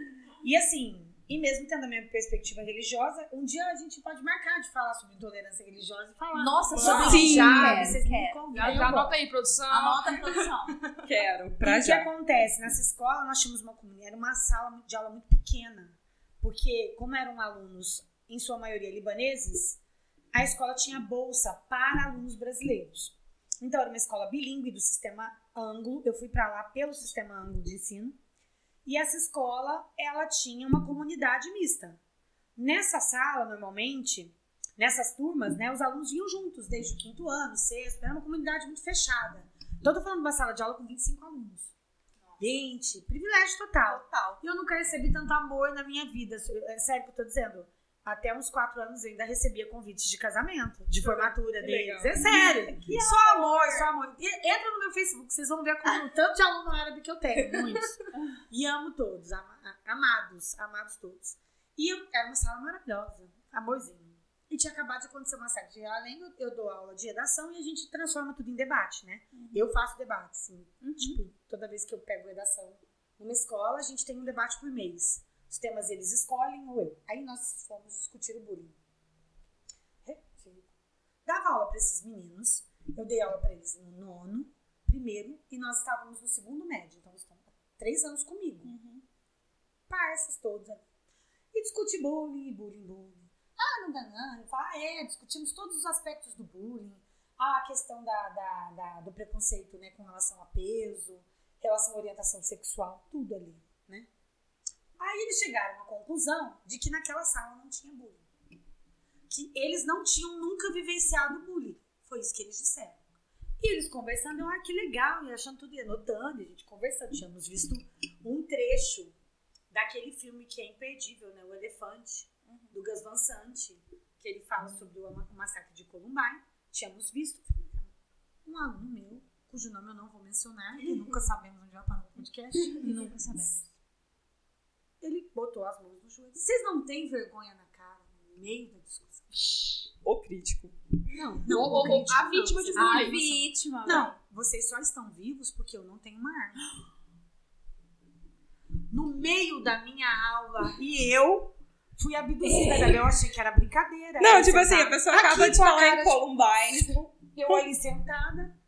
E assim, e mesmo tendo a minha perspectiva religiosa, um dia a gente pode marcar de falar sobre intolerância religiosa e falar Nossa, sobre sim, hijab, quero, vocês me quero. convidam, Já, eu já vou. anota aí, produção. Anota a produção. Quero, E pra o que já. acontece? Nessa escola nós tínhamos uma comunidade, era uma sala de aula muito pequena, porque como eram alunos, em sua maioria libaneses, a escola tinha bolsa para alunos brasileiros. Então era uma escola bilíngue do sistema Anglo, eu fui para lá pelo sistema Anglo de ensino, e essa escola, ela tinha uma comunidade mista. Nessa sala, normalmente, nessas turmas, né, os alunos vinham juntos, desde o quinto ano, sexto, era uma comunidade muito fechada. Então, eu tô falando de uma sala de aula com vinte e cinco alunos. vinte, privilégio total. Total. E eu nunca recebi tanto amor na minha vida. É sério que eu tô dizendo. Até uns quatro anos eu ainda recebia convites de casamento, de formatura Que deles. legal. É sério. Só amor, só amor. E- Entra no meu Facebook, vocês vão ver como, o tanto de aluno árabe que eu tenho. Muitos. E amo todos. ama- Amados. Amados todos. E eu, era uma sala maravilhosa. Amorzinho. E tinha acabado de acontecer uma série de Realengo. Eu dou aula de redação e a gente transforma tudo em debate, né? Eu faço debate, assim. Tipo, toda vez que eu pego redação numa escola, a gente tem um debate por mês. Os temas eles escolhem ou eu. Aí nós fomos discutir o bullying. Dava aula para esses meninos. Eu dei aula para eles no nono, primeiro, e nós estávamos no segundo médio. Então, eles estão há três anos comigo. Uhum. Parças todos ali. E discutir bullying, bullying, bullying. Ah, não dá não. Ah, é, discutimos todos os aspectos do bullying. Ah, a questão da, da, da, do preconceito, né, com relação a peso, relação à orientação sexual, tudo ali, né? Aí eles chegaram à conclusão de que naquela sala não tinha bullying. Que eles não tinham nunca vivenciado bullying. Foi isso que eles disseram. E eles conversando, eu, ah, que legal, e achando tudo, e anotando, e a gente conversando. Tínhamos visto um trecho daquele filme que é imperdível, né? O Elefante, uhum. do Gus Van Sant, que ele fala uhum. sobre o massacre de Columbine. Tínhamos visto um aluno meu, cujo nome eu não vou mencionar, que nunca sabemos onde vai parar no podcast. Nunca sabemos. Ele botou as mãos no joelho. Vocês não têm vergonha na cara, no meio da discussão? O crítico. Não, não. O, o, crítico, a vítima de bullying. A vítima. Não, vocês só estão vivos porque eu não tenho uma arma. No meio da minha aula, e eu fui abduzida. É. Eu achei que era brincadeira. Não, tipo assim, a pessoa acaba de falar em Columbine. Eu ali sentada.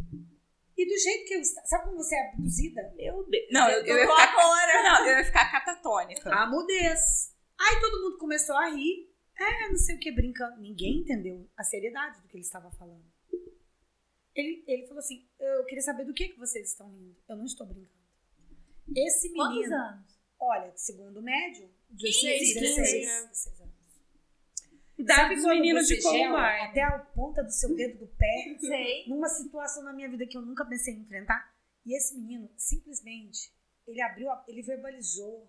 E do jeito que eu estava. Sabe como você é abduzida? Meu Deus. Não, eu, eu, ia ficar agora. Não, eu ia ficar catatônica. A mudez. Aí todo mundo começou a rir. É, não sei o que, brincando. Ninguém entendeu a seriedade do que ele estava falando. Ele, ele falou assim, eu queria saber do que, que vocês estão rindo. Eu não estou brincando. Esse menino... Quantos anos? Olha, segundo médio... dezesseis, dezesseis anos. Sabe os meninos de Columbine. Até a ponta do seu dedo do pé. Sei. Numa situação na minha vida que eu nunca pensei em enfrentar. E esse menino, simplesmente, ele abriu, a, ele verbalizou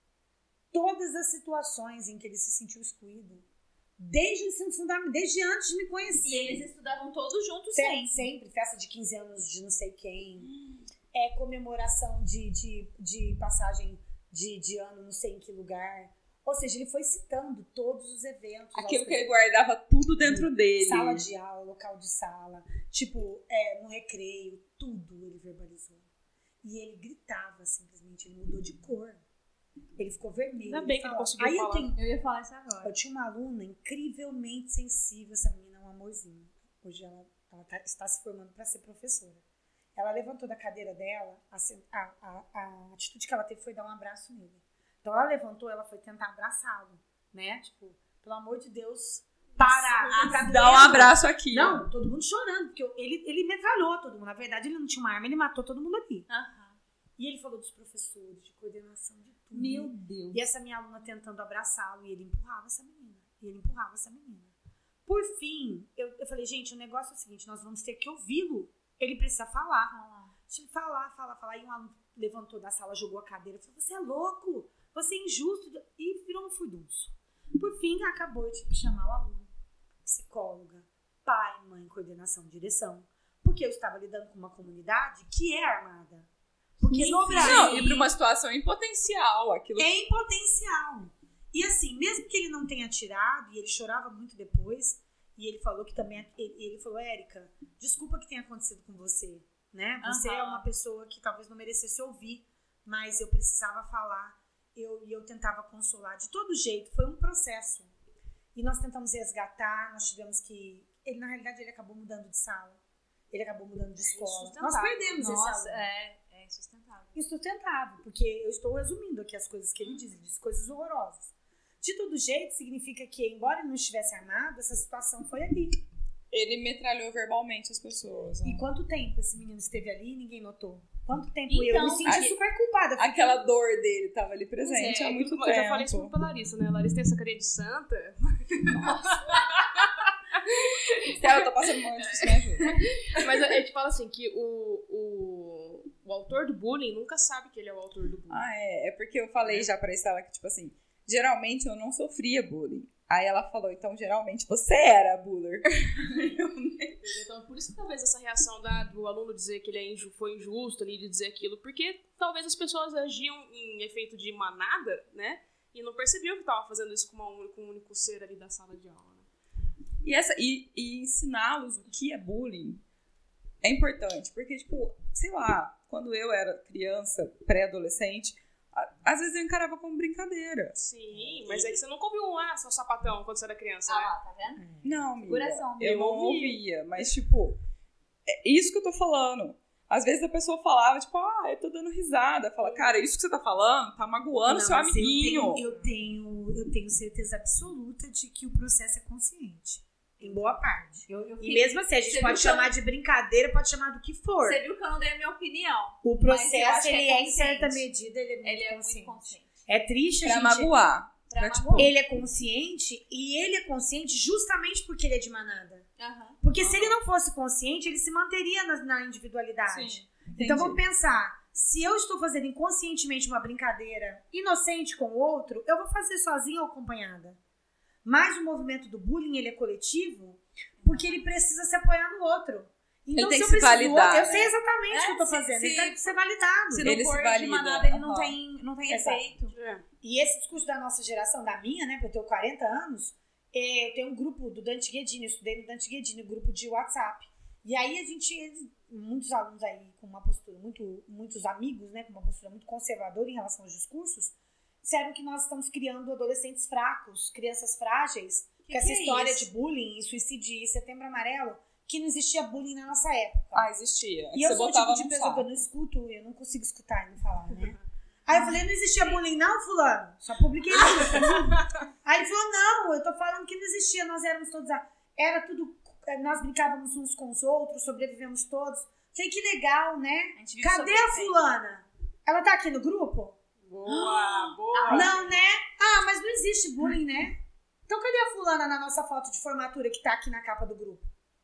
todas as situações em que ele se sentiu excluído. Desde o ensino fundamental, desde antes de me conhecer. E eles estudavam todos juntos sempre. sempre. Sempre, festa de quinze anos de não sei quem. Hum. É comemoração de, de, de passagem de, de ano não sei em que lugar. Ou seja, ele foi citando todos os eventos. Aquilo que ele guardava tudo dentro dele. Sala de aula, local de sala, tipo, é, no recreio, tudo ele verbalizou. E ele gritava simplesmente, ele mudou de cor. Ele ficou vermelho. Ainda bem que ele conseguiu Aí falar. Eu, tenho, eu ia falar isso agora. Eu tinha uma aluna incrivelmente sensível, essa menina é um amorzinho. Hoje ela, ela tá, está se formando para ser professora. Ela levantou da cadeira dela, a, a, a, a atitude que ela teve foi dar um abraço nele. Então ela levantou, ela foi tentar abraçá-lo, né? Tipo, pelo amor de Deus, para! Dá um abraço aqui. Não, todo mundo chorando, porque ele, ele metralhou todo mundo. Na verdade, ele não tinha uma arma, ele matou todo mundo ali. Aham. E ele falou dos professores, de coordenação, de tudo. Meu Deus. E essa minha aluna tentando abraçá-lo, e ele empurrava essa menina. E ele empurrava essa menina. Por fim, eu, eu falei, gente, o negócio é o seguinte, nós vamos ter que ouvi-lo. Ele precisa falar. Falar. Falar, falar, falar. E um aluno levantou da sala, jogou a cadeira, falou, você é louco, você é injusto. E virou um furdunço. Por fim, acabou de chamar o aluno. Psicóloga, pai, mãe, coordenação, direção. Porque eu estava lidando com uma comunidade que é armada. Porque Sim, no Brasil... Não, e para uma situação em potencial. Aquilo... Em potencial. E assim, mesmo que ele não tenha tirado, e ele chorava muito depois, e ele falou que também... Ele, ele falou, Érica, desculpa que tenha acontecido com você, né? Você uhum. é uma pessoa que talvez não merecesse ouvir, mas eu precisava falar, eu, e eu tentava consolar de todo jeito. Foi um processo. E nós tentamos resgatar, nós tivemos que... Ele, na realidade, ele acabou mudando de sala. Ele acabou mudando de escola. É nós perdemos Nossa, esse aluno. É, é insustentável. Insustentável, porque eu estou resumindo aqui as coisas que ele diz, ele diz coisas horrorosas. De todo jeito, significa que, embora ele não estivesse armado, essa situação foi ali. Ele metralhou verbalmente as pessoas. Né? E quanto tempo esse menino esteve ali e ninguém notou? Quanto tempo então, eu me senti a, super culpada. Porque... Aquela dor dele estava ali presente é, há muito eu tempo. Eu já falei isso pra Larissa, né? A Larissa tem essa carinha de santa. Nossa. Eu tô passando mal, isso me ajuda. Mas a gente fala assim, que o, o, o autor do bullying nunca sabe que ele é o autor do bullying. Ah, é. É porque eu falei é. já pra Estela que, tipo assim, geralmente eu não sofria bullying. Aí ela falou, então, geralmente você era a buller. Então, por isso que talvez essa reação da, do aluno dizer que ele é inju, foi injusto ali, de dizer aquilo, porque talvez as pessoas agiam em efeito de manada, né? E não percebiam que estavam fazendo isso com, uma, com um único ser ali da sala de aula. E, essa, e, e ensiná-los o que é bullying é importante, porque, tipo, sei lá, quando eu era criança, pré-adolescente, às vezes eu encarava como brincadeira. Sim, mas é que você nunca ouviu um, ah, seu sapatão, quando você era criança, Ah né? lá, tá vendo? Não, amiga, Figuração. eu Eu não ouvia. ouvia, mas tipo, é isso que eu tô falando. Às vezes a pessoa falava, tipo, ah, eu tô dando risada. Fala, cara, isso que você tá falando tá magoando Não, seu mas amiguinho. Eu tenho, eu, tenho, eu tenho certeza absoluta de que o processo é consciente. Em boa parte. Eu, eu E fiz- mesmo assim, a gente Você pode viu que eu- chamar de brincadeira, pode chamar do que for. Você viu que eu não dei a minha opinião. O Mas eu processo, acho que é ele é, em consciente. certa medida, ele é muito Ele é consciente. muito consciente. É triste a Pra gente... magoar. Pra Pra, tipo, magoar. Ele é consciente e ele é consciente justamente porque ele é de manada. Aham. Porque se ele não fosse consciente, ele se manteria na, na individualidade. Sim, Então entendi. vamos pensar, se eu estou fazendo inconscientemente uma brincadeira inocente com o outro, eu vou fazer sozinha ou acompanhada. Mas o movimento do bullying, ele é coletivo, porque ele precisa se apoiar no outro. Então, Ele tem se eu que se preciso do validar, outro, eu né? sei exatamente o É, que eu tô se- fazendo. se- Ele tem que ser validado. Se não Ele se for de valida. manada, ele não Aham. tem, não tem Exato. efeito. É. E esse discurso da nossa geração, da minha, né, porque eu tenho quarenta anos, é, eu tenho um grupo do Dante Guedini, eu estudei no Dante Guedini, um grupo de WhatsApp. E aí a gente, muitos alunos aí com uma postura muito, muitos amigos, né, com uma postura muito conservadora em relação aos discursos, disseram que nós estamos criando adolescentes fracos, crianças frágeis, que, Que essa que é história isso? de bullying e suicídio e setembro amarelo, que não existia bullying na nossa época. Ah, existia. E Você eu sou o botava tipo de num pessoa que eu saco. não escuto, eu não consigo escutar e não falar, né? Aí eu falei, não existia bullying não, fulano? Só publiquei isso. Aí ele falou, não, eu tô falando que não existia, nós éramos todos... a- Era tudo... Nós brincávamos uns com os outros, sobrevivemos todos. Falei, que legal, né? A gente vive Cadê a sobrevivendo. fulana? Ela tá aqui no grupo? Boa, boa. Não, né? Ah, mas não existe bullying, né? Então cadê a fulana na nossa foto de formatura que tá aqui na capa do grupo?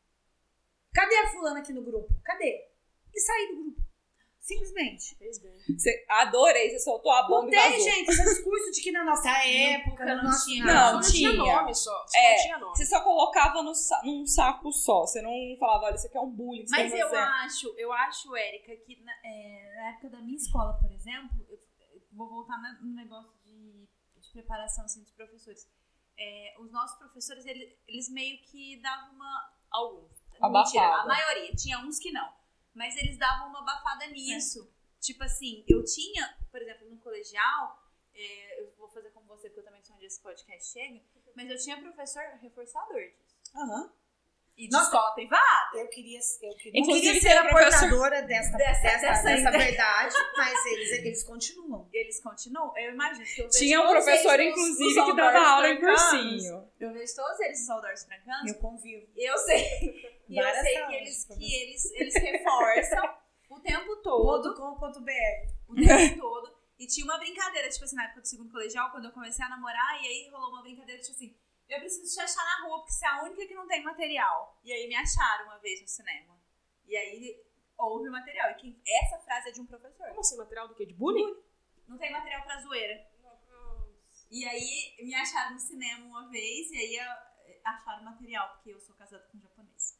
Cadê a fulana aqui no grupo? Cadê? E saí do grupo. Simplesmente. Fez bem. Você, adorei, você soltou a Não bomba e tem, vazou. gente, esse discurso de que na nossa época, não no nosso... tinha. Não, Só tinha tinha. nome só. Só É, não tinha nome. Você só colocava no, sa- num saco só. Você não falava, olha, isso aqui é um bullying. que você Mas tá eu fazendo. acho, eu acho, Érica, que na, é, na época da minha escola, por exemplo, eu, eu vou voltar na- no negócio de, de preparação assim, dos professores. É, os nossos professores, eles, eles meio que davam uma... Alguns. Abafada. Mentira, a maioria. Tinha uns que não. Mas eles davam uma abafada nisso. Tipo assim, eu tinha, por exemplo, no colegial, é, eu vou fazer como você, porque eu também sou onde esse podcast chega, mas eu tinha professor reforçador disso. Aham. E de Nossa. escola privada. Eu queria, eu queria, Inclusive, eu queria ser tem a um professor- portadora dessa, Dessa- dessa, dessa dessa, ideia. verdade, mas eles, eles continuam. Eles continuam, eu imagino que eu vejo Tinha um todos professor, eles nos- inclusive, nos que dava outdoors aula em francanos. cursinho. Eu vejo todos eles nos outdoors francanos. Eu convivo. Eu sei. E eu Várias sei que aulas, eles, professor. que eles, eles reforçam o tempo todo. ponto com ponto b r O tempo todo. E tinha uma brincadeira, tipo assim, na época do segundo colegial, quando eu comecei a namorar, e aí rolou uma brincadeira, tipo assim, eu preciso te achar na rua, porque você é a única que não tem material. E aí me acharam uma vez no cinema. E aí houve material. E quem, essa frase é de um professor. Como assim, material do quê? De bullying? Não tem material pra zoeira. E aí me acharam no cinema uma vez, e aí eu- acharam material, porque eu sou casada com um japonês.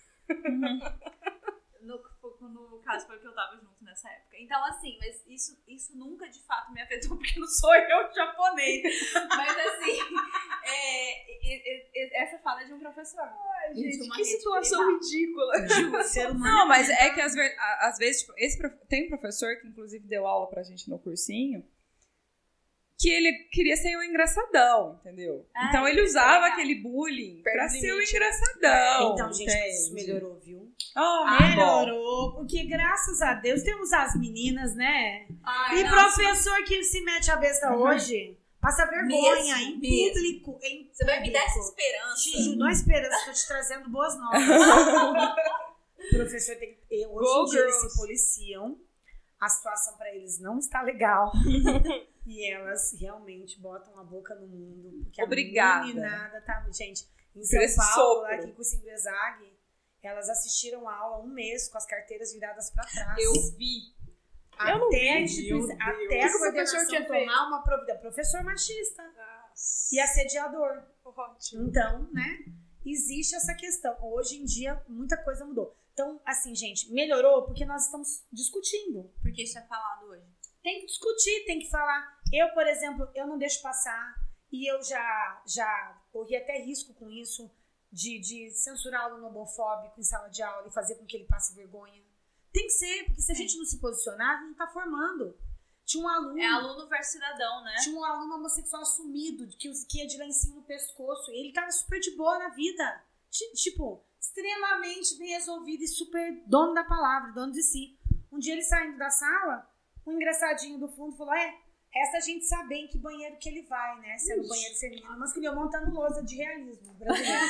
No, no caso foi que eu tava junto nessa época. Então, assim, mas isso, isso nunca de fato me afetou, porque não sou eu japonês. Mas assim, é, e- e- essa fala é de um professor. de uma que rede situação privada. ridícula. Ser humano. Não, mas é que às, ve- a- às vezes, tipo, esse prof- tem um professor que inclusive deu aula pra gente no cursinho, que ele queria ser o engraçadão, entendeu? Ah, então ele isso é usava legal. aquele bullying Perde pra ser o limite, né? engraçadão. Então, gente, mas isso entende? melhorou, viu? Ah, bom. Melhorou, porque graças a Deus temos as meninas, né? Ai, E não, professor que se mete a besta hoje, passa vergonha Mesmo, em mesmo. público. Em Você vai me dar essa público. esperança. Te juro, não é esperança, tô te trazendo boas novas. O professor tem que. Hoje Go, em dia eles girls. se policiam, a situação pra eles não está legal. E elas realmente botam a boca no mundo. Porque Obrigada. a meninada tá. Gente, em Por São esse Paulo, sopro. aqui com o Singvezag, elas assistiram a aula um mês com as carteiras viradas pra trás. Eu vi. Até Eu não vi, a instituição- meu até Deus. a O que o coordenação professor tinha feito? tomar uma providência. Professor machista Nossa. e assediador. Ótimo. Então, né, existe essa questão. Hoje em dia, muita coisa mudou. Então, assim, gente, melhorou porque nós estamos discutindo. Porque isso é falado hoje. Tem que discutir, tem que falar. Eu, por exemplo, eu não deixo passar. E eu já, já corri até risco com isso, de, de censurar o aluno homofóbico em sala de aula e fazer com que ele passe vergonha. Tem que ser, porque se a gente não se posicionar, a gente não tá formando. Tinha um aluno... É aluno versus cidadão, né? Tinha um aluno homossexual assumido, que, us- que ia de lencinho no pescoço. E ele tava super de boa na vida. Ti- Tipo, extremamente bem resolvido e super dono da palavra, dono de si. Um dia ele saindo da sala, um engraçadinho do fundo falou, é, essa a gente sabe em que banheiro que ele vai, né? Se era o banheiro feminino, mas que eu montando lousa de realismo brasileiro.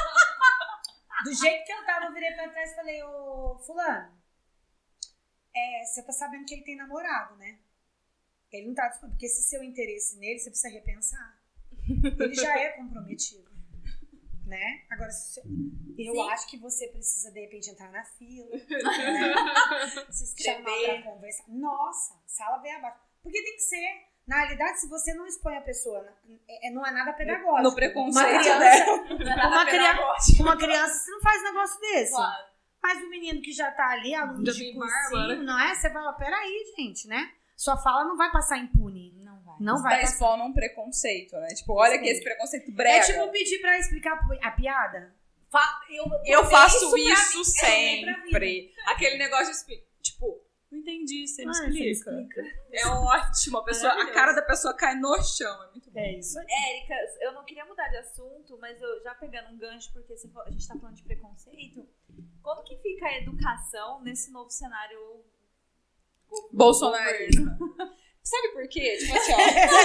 Do jeito que eu tava, eu virei pra trás e falei, ô, fulano, é, você tá sabendo que ele tem namorado, né? Ele não tá disponível, porque se seu interesse nele, você precisa repensar. Ele já é comprometido, né? Agora, se você, eu Sim. acho que você precisa, de repente, entrar na fila, né? Se Chamar pra inscrever. conversar. Nossa, sala bem abaixo. Porque tem que ser. Na realidade, se você não expõe a pessoa, é, não é nada pedagógico. No preconceito uma criança, dela. uma, criança, uma criança, você não faz um negócio desse. Claro. Mas o menino que já tá ali, aluno Já de tem cursinho, barba, né? não é? Você fala, peraí, gente, né? Sua fala não vai passar impune. Não vai. Não Você vai tá passar. expondo um preconceito, né? Tipo, olha que esse preconceito brega. É tipo pedir pra explicar a piada. Fa- Eu, Eu faço isso pra isso mim, sempre. Aquele negócio de expli- tipo, não entendi, você me Ah, explica. você explica. É ótimo. A, pessoa, a Maravilhoso. cara da pessoa cai no chão. É muito bom. É isso aí. Érica, eu não queria mudar de assunto, mas eu já pegando um gancho, porque você falou- a gente tá falando de preconceito, como que fica a educação nesse novo cenário go- Bolsonarista. Sabe por quê? Tipo assim, ó.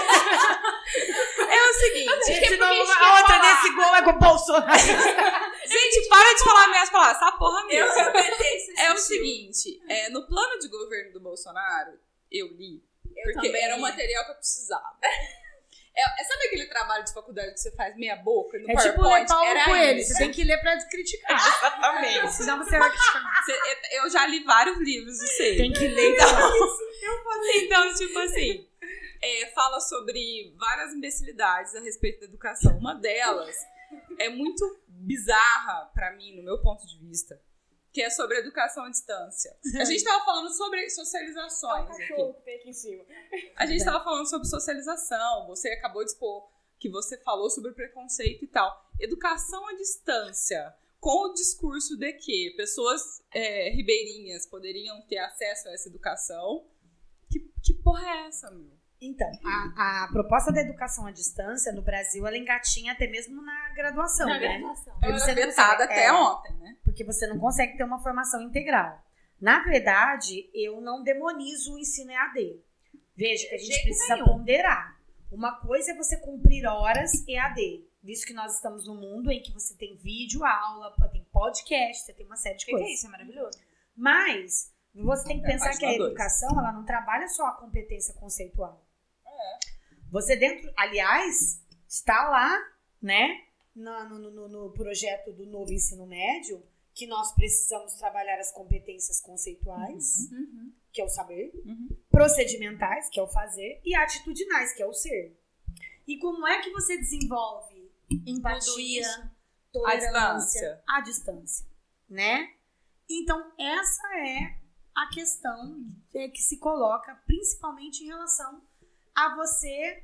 É o seguinte. Esse que não, porque a gente a quer outra falar. desse gol é com o Bolsonaro. Gente, para de falar minhas palavras. Essa porra Eu mesmo. já pensei se É o assistiu. seguinte. É, no plano de governo do Bolsonaro, eu li. Eu Porque também era o li. material que eu precisava. É, é, sabe aquele trabalho de faculdade que você faz meia boca no É tipo PowerPoint? ler Paulo Era Coelho. isso. Você tem que ler pra criticar. Exatamente. Senão você vai criticar. Você- eu já li vários livros, eu sei. Tem que ler. Então, tipo assim, é, fala sobre várias imbecilidades a respeito da educação. Uma delas é muito bizarra pra mim, no meu ponto de vista, que é sobre educação à distância. A gente tava falando sobre socializações aqui. Cachorro que tem aqui em cima. A gente tava falando sobre socialização, você acabou de expor que você falou sobre preconceito e tal. Educação à distância, com o discurso de que pessoas é, ribeirinhas poderiam ter acesso a essa educação. Que, que porra é essa, meu? Então, a, a proposta da educação à distância no Brasil, ela engatinha até mesmo na graduação, Na né? graduação. Porque Ela você era não vetada consegue- até é, ontem, né? Porque você não consegue ter uma formação integral. Na verdade, eu não demonizo o ensino E A D. Veja que a gente jeito precisa nenhum. ponderar. Uma coisa é você cumprir horas E A D. Visto que nós estamos num mundo em que você tem vídeo, aula, tem podcast, você tem uma série de O que, que coisas. é isso? É maravilhoso. Mas você tem que É a pensar parte que a da dois. educação, ela não trabalha só a competência conceitual. Você dentro, aliás, está lá, né, no, no, no, no projeto do novo ensino médio, que nós precisamos trabalhar as competências conceituais, Uhum. que é o saber, Uhum. procedimentais, que é o fazer, e atitudinais, que é o ser. E como é que você desenvolve empatia, isso. tolerância, À distância. à distância, né? Então, essa é a questão é, que se coloca principalmente em relação a você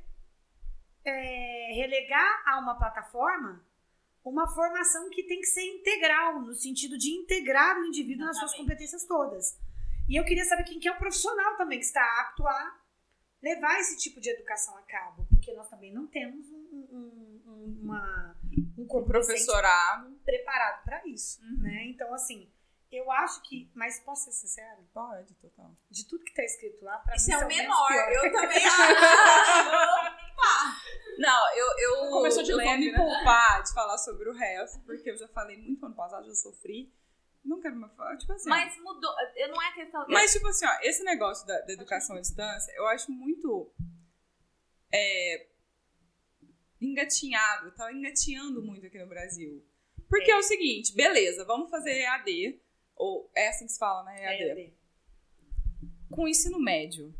é, relegar a uma plataforma uma formação que tem que ser integral, no sentido de integrar o indivíduo nas suas Exatamente. competências todas. E eu queria saber quem que é o profissional também que está apto a levar esse tipo de educação a cabo, porque nós também não temos um, um, um, uma, um corpo docente Professorado. preparado para isso, né? Então, assim, eu acho que, mas posso ser sincera, Pode, total. de tudo que tá escrito lá, pra Isso mim é o são menos menor. pior. Eu também acho. Não, eu, eu, Começou de eu leve, vou me né? poupar de falar sobre o resto, porque eu já falei muito ano passado, já sofri. Não quero mais falar, tipo assim. ó. Mas mudou. Eu não é questão. Mas, tipo assim, ó, esse negócio da, da educação à distância, eu acho muito é, engatinhado, tá engatinhando muito aqui no Brasil. Porque é. o seguinte, beleza, vamos fazer E A D, ou é assim que se fala, né, E A D, É, é. com ensino médio.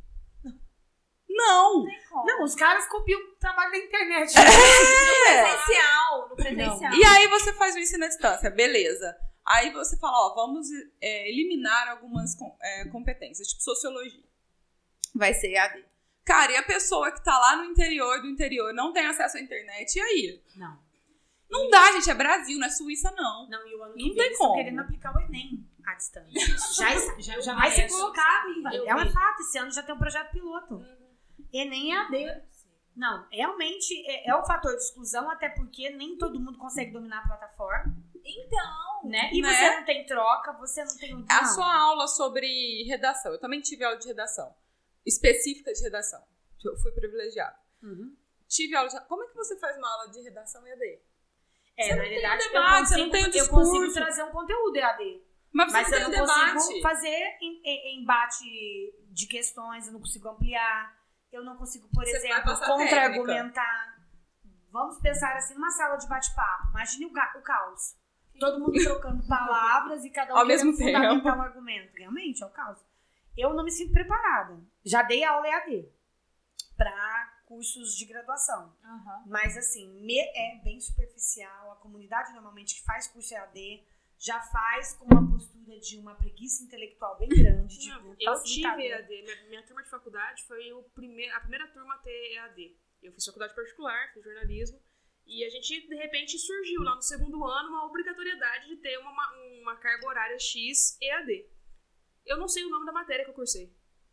Não! Não, os caras copiam o trabalho da internet. No presencial. No presencial. E aí você faz o ensino à distância, beleza. Aí você fala, ó, vamos é, eliminar algumas com- é, competências, tipo sociologia. Vai ser E A D. Cara, e a pessoa que tá lá no interior do interior não tem acesso à internet, e aí? Não. Não dá, gente, é Brasil, não é Suíça, não. Não, e o ano Não que vem tem eles estão como. querendo aplicar o Enem. à distância. Já, está, já, já vai ser colocado. É um fato, esse ano já tem um projeto piloto. Uhum. Enem E A D. Não, realmente é, é o fator de exclusão, até porque nem todo mundo consegue dominar a plataforma. Então, né? E né? você não tem troca, você não tem... Não. A sua aula sobre redação, eu também tive aula de redação, específica de redação. Eu fui privilegiada. Uhum. Tive aula de... Como é que você faz uma aula de redação E A D? É, você na realidade, debate, eu, consigo, você não tem um eu discurso. consigo trazer um conteúdo E A D. Mas, Mas você eu não não tem debate. consigo fazer em, em, embate de questões, eu não consigo ampliar, eu não consigo, por Você exemplo, vai passar contra-argumentar. Vamos pensar assim numa sala de bate-papo. Imagine o, ga- o caos. Todo mundo trocando palavras e cada um Ao querendo mesmo tempo. fundamentar um argumento. Realmente, é o caos. Eu não me sinto preparada. Já dei aula E A D para cursos de graduação. Uhum. Mas, assim, me é bem superficial. A comunidade, normalmente, que faz curso E A D, já faz com uma postura de uma preguiça intelectual bem grande. De Não, eu tive E A D. Minha, minha turma de faculdade foi o primeir, a primeira turma a ter E A D. Eu fiz faculdade particular, fiz jornalismo. E a gente, de repente, surgiu lá no segundo ano uma obrigatoriedade de ter uma, uma carga horária X E A D. Eu não sei o nome da matéria que eu cursei.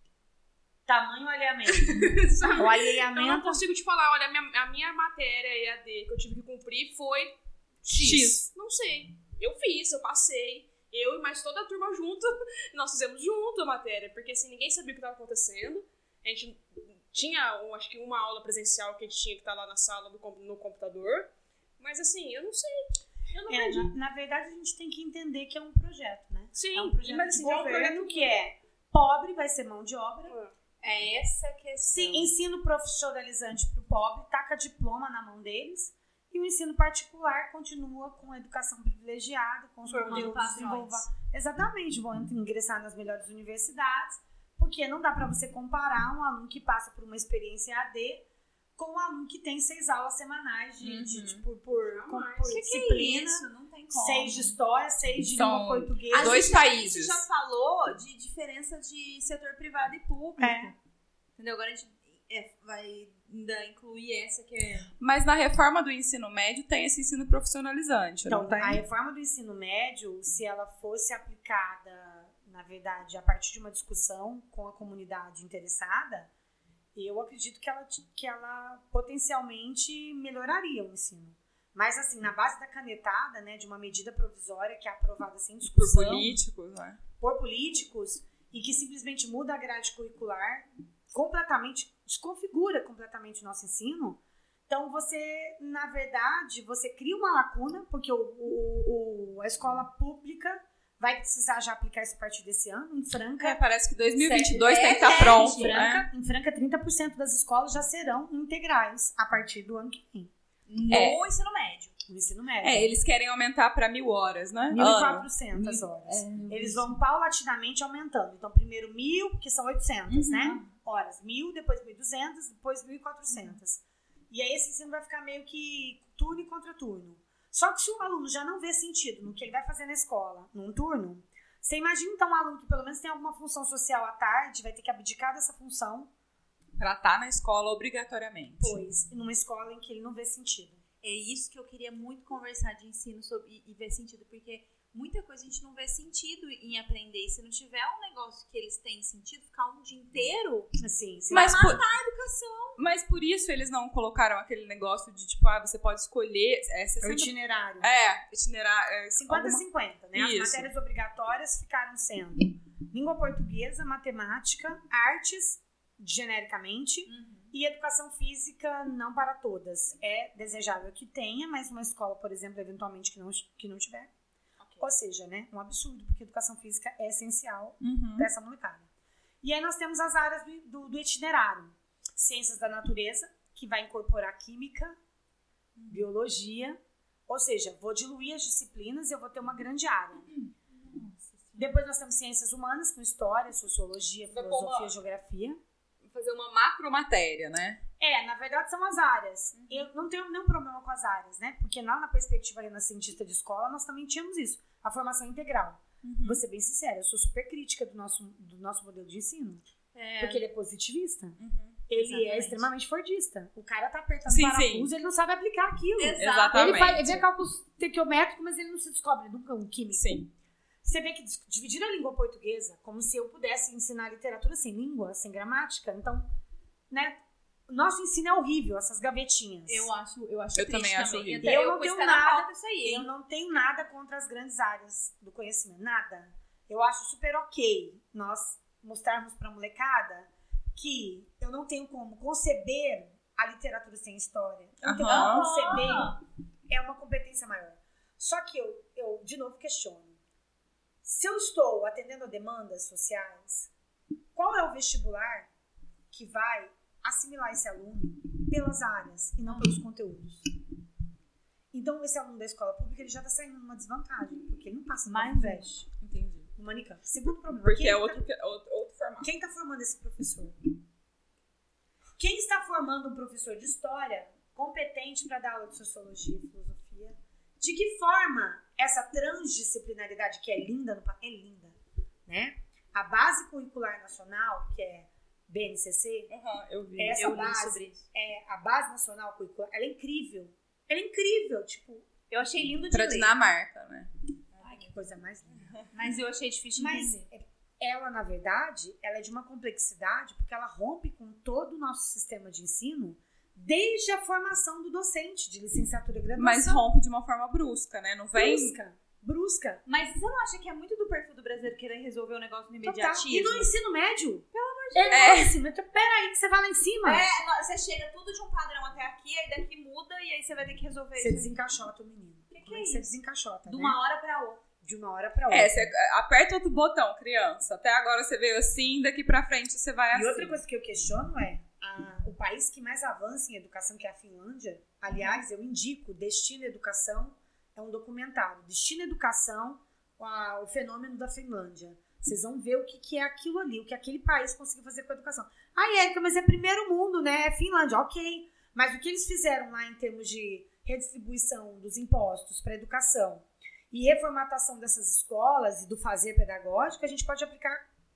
Tamanho alinhamento. Sabe? O Eu alinhamento... não consigo te falar, olha, a minha, a minha matéria E A D que eu tive que cumprir foi X. X. Não sei. Eu fiz, eu passei. Eu e mais toda a turma junto, nós fizemos junto a matéria, porque assim, ninguém sabia o que estava acontecendo. A gente tinha, um, acho que uma aula presencial que a gente tinha que estar lá na sala do, no computador, mas assim, eu não sei. Eu não É, entendi. na, na verdade, a gente tem que entender que é um projeto, né? Sim, É um projeto mas de assim, é um governo projeto que é pobre, vai ser mão de obra. É essa a questão. Sim, ensino profissionalizante para o pobre, taca diploma na mão deles. E o ensino particular continua com a educação privilegiada, com os Formando conteúdos padrões. desenvolvidos. Exatamente, vão ingressar nas melhores universidades, porque não dá para você comparar um aluno que passa por uma experiência E A D com um aluno que tem seis aulas semanais de, Uhum. de, de- por, por, com- Jamais. por Que que disciplina, é isso? Não tem como. seis de história, seis de São língua portuguesa. A dois gente já- países. A gente já falou de diferença de setor privado e público. É. Entendeu? Agora a gente é, vai ainda incluir essa que é... Mas na reforma do ensino médio tem esse ensino profissionalizante, Então, não tem? a reforma do ensino médio, se ela fosse aplicada, na verdade, a partir de uma discussão com a comunidade interessada, eu acredito que ela, que ela potencialmente melhoraria o ensino. Mas, assim, na base da canetada, né, de uma medida provisória que é aprovada sem Por discussão, políticos, né? por políticos, e que simplesmente muda a grade curricular, completamente, desconfigura completamente o nosso ensino. Então, você, na verdade, você cria uma lacuna, porque o, o, o- a escola pública vai precisar já aplicar isso a partir desse ano. Em Franca, É, parece que dois mil e vinte e dois É, tem que estar é, pronto, em, né? Franca, em Franca, trinta por cento das escolas já serão integrais a partir do ano que vem, No É. ensino médio. no ensino médio. É, eles querem aumentar para mil horas, né? mil e Ano. quatrocentas horas. É. Eles vão paulatinamente aumentando. Então, primeiro mil, que são oitocentas, Uhum. né? Horas. Mil, depois mil e duzentas, depois mil e quatrocentas. E aí esse ensino vai ficar meio que turno e contra turno. Só que se o aluno já não vê sentido no que ele vai fazer na escola, num turno, você imagina então um aluno que pelo menos tem alguma função social à tarde, vai ter que abdicar dessa função, Pra estar na escola obrigatoriamente. pois, numa escola em que ele não vê sentido. É isso que eu queria muito conversar de ensino sobre, e, e ver sentido, porque muita coisa a gente não vê sentido em aprender. E se não tiver um negócio que eles têm sentido, ficar um dia inteiro, Assim, se Mas por, a educação. mas por isso eles não colocaram aquele negócio de tipo, ah, você pode escolher. É, é o sessenta itinerário. é itinerar. É, cinquenta a alguma- cinquenta, né? As Isso. matérias obrigatórias ficaram sendo língua portuguesa, matemática, artes, genericamente, e educação física não para todas. É desejável que tenha, mas uma escola, por exemplo, eventualmente que não, que não tiver. Ou seja, né? Um absurdo, porque educação física é essencial Uhum. para essa molecada. E aí nós temos as áreas do, do, do itinerário. Ciências da natureza, que vai incorporar química, biologia, ou seja, vou diluir as disciplinas e eu vou ter uma grande área. Depois nós temos ciências humanas, com história, sociologia, Vai pôr filosofia, uma- geografia. Fazer uma macromatéria, né? É, na verdade são as áreas. Eu não tenho nenhum problema com as áreas, né? Porque lá na perspectiva renascentista de escola, nós também tínhamos isso. A formação integral. Vou ser bem sincera, eu sou super crítica do nosso, do nosso modelo de ensino. É, Porque ele é positivista. Uhum. Ele Exatamente. é extremamente fordista. O cara tá apertando Sim, o parafuso, sim. ele não sabe aplicar aquilo. Exato. Exatamente. Ele, faz, ele vê cálculos tequiométricos, mas ele não se descobre nunca um químico. Sim. Você vê que dividir a língua portuguesa, como se eu pudesse ensinar literatura sem língua, sem gramática. Então, né? Nosso ensino é horrível, essas gavetinhas. Eu acho, eu acho Eu triste também acho horrível. Até Eu eu não vou tenho estar na nada- pauta isso aí, hein? Eu não tenho nada contra as grandes áreas do conhecimento, nada. Eu acho super ok nós mostrarmos pra molecada que eu não tenho como conceber a literatura sem história. Eu não tenho como Aham. conceber, é uma competência maior. Só que eu, eu, de novo, questiono. Se eu estou atendendo a demandas sociais, qual é o vestibular que vai assimilar esse aluno pelas áreas e não pelos conteúdos? Então, esse aluno da escola pública ele já está saindo numa desvantagem, porque ele não passa no Mais Nordeste, Entendi. no Manicamp. Segundo problema, Porque quem é tá- outro, outro, outro formato. quem está formando esse professor? Quem está formando um professor de história competente para dar aula de sociologia e filosofia? De que forma essa transdisciplinaridade que é linda, no, pa- é linda, né? A base curricular nacional, que é B N C C, Aham, eu vi. essa Eu li base, sobre isso. é a base nacional curricular, ela é incrível. Ela é incrível, tipo, Eu achei lindo de Pra ler. Dinamarca, né? ai, que coisa mais linda. Mas eu achei difícil de Mas entender. ela, na verdade, ela é de uma complexidade porque ela rompe com todo o nosso sistema de ensino desde a formação do docente de licenciatura e graduação. Mas rompe de uma forma brusca, né? Não vem... brusca, brusca. Mas você não acha que é muito do perfil do brasileiro querer resolver o negócio no Total. imediatismo? E no ensino médio? Pelo amor de Deus. Deus. É, assim, mas peraí que você vai lá em cima. É, não, você chega tudo de um padrão até aqui, aí daqui muda e aí você vai ter que resolver Você isso. desencaixota o menino. Que que Como é é que você isso? desencaixota, De né? uma hora pra outra. De uma hora pra outra. É, você aperta outro botão, criança. Até agora você veio assim, daqui pra frente você vai assim. E outra coisa que eu questiono é a- o país que mais avança em educação, que é a Finlândia. Aliás, eu indico Destino Educação, é um documentário. Destino Educação, a- o fenômeno da Finlândia. Vocês vão ver o que, que é aquilo ali, o que aquele país conseguiu fazer com a educação. Ai, Érica, mas é primeiro mundo, né? É Finlândia, ok. Mas o que eles fizeram lá em termos de redistribuição dos impostos para a educação e reformatação dessas escolas e do fazer pedagógico, a gente pode aplicar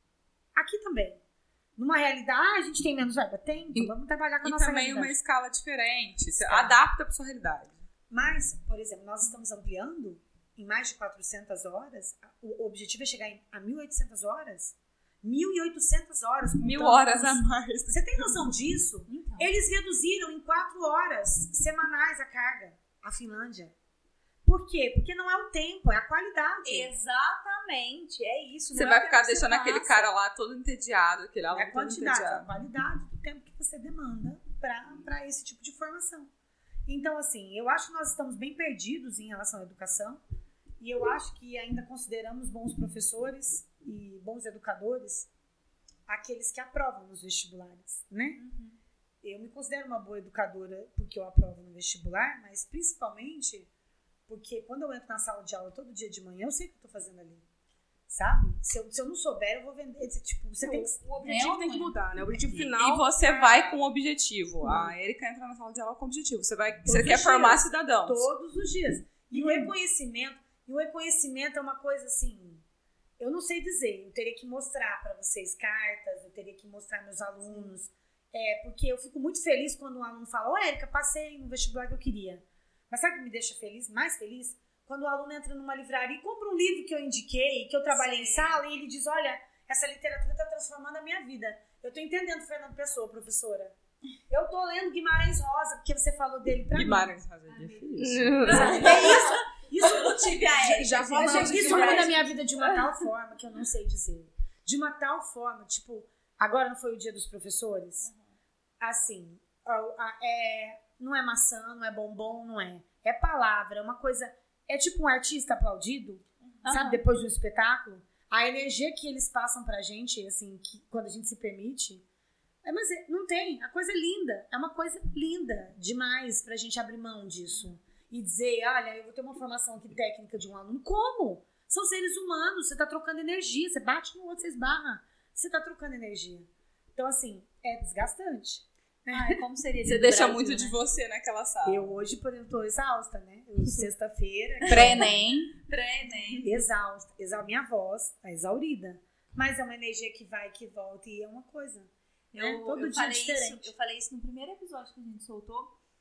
aqui também. Numa realidade, a gente tem menos verba? Tem, então E- vamos trabalhar com a E nossa também realidade. uma escala diferente. Você Escala. adapta pra sua realidade. Mas, por exemplo, nós estamos ampliando em mais de quatrocentas horas. O objetivo é chegar em- a mil e oitocentas horas. mil e oitocentas horas. Mil contando horas os- a mais. Você tem noção disso? Então. Eles reduziram em quatro horas semanais a carga, a Finlândia. Por quê? Porque não é o tempo, é a qualidade. Exatamente, é isso. Você não vai é o ficar tempo que deixando você aquele passa. cara lá todo entediado, aquele É aluno a todo quantidade, a entediado. qualidade do tempo que você demanda para esse tipo de formação. Então, assim, eu acho que nós estamos bem perdidos em relação à educação e eu acho que ainda consideramos bons professores e bons educadores aqueles que aprovam nos vestibulares, né? Uhum. Eu me considero uma boa educadora porque eu aprovo no vestibular, mas principalmente porque quando eu entro na sala de aula todo dia de manhã, eu sei o que eu tô fazendo ali. Sabe? Se eu, se eu não souber, eu vou vender. Tipo, você tem que... O objetivo É, tem que mãe. mudar, né? O objetivo E, final. e você é- vai com um objetivo. A Erika entra na sala de aula com objetivo. Você, vai, você os quer formar dias. cidadãos. Todos os dias. E o reconhecimento, e o reconhecimento é uma coisa assim, eu não sei dizer, eu teria que mostrar para vocês cartas, eu teria que mostrar meus alunos, é, porque eu fico muito feliz quando um aluno fala, ô Érica, passei no vestibular que eu queria. Mas sabe o que me deixa feliz, mais feliz? Quando o aluno entra numa livraria e compra um livro que eu indiquei, que eu trabalhei em sala, e ele diz, olha, essa literatura está transformando a minha vida. Eu tô entendendo Fernando Pessoa, professora. Eu tô lendo Guimarães Rosa, porque você falou dele pra mim. Guimarães Rosa é difícil. É isso. Isso Eu tive a Erika. Já falamos Gente, de isso Guimarães. muda a minha vida de uma tal forma que eu não sei dizer. De uma tal forma, tipo, agora não foi o dia dos professores? Assim, a- a- é, não é maçã, não é bombom, não é. É palavra, é uma coisa. É tipo um artista aplaudido, sabe, depois do espetáculo. A energia que eles passam pra gente, assim, que, quando a gente se permite. É, mas é- não tem. A coisa é linda. É uma coisa linda demais pra gente abrir mão disso. E dizer, olha, eu vou ter uma formação aqui técnica de um aluno. Como? São seres humanos, você tá trocando energia. Você bate no outro, você esbarra. Você tá trocando energia. Então, assim, é desgastante. Ai, como seria Você do deixa Brasil, muito né? de você naquela sala. Eu hoje, por exemplo, tô exausta, né? Eu, sexta-feira. Pré-ENEM. Pré-ENEM. Exausta. Exa minha voz tá exaurida. Mas é uma energia que vai e que volta. E é uma coisa. Né? Eu, Todo eu dia falei diferente. Isso, eu falei isso no primeiro episódio que a gente soltou, que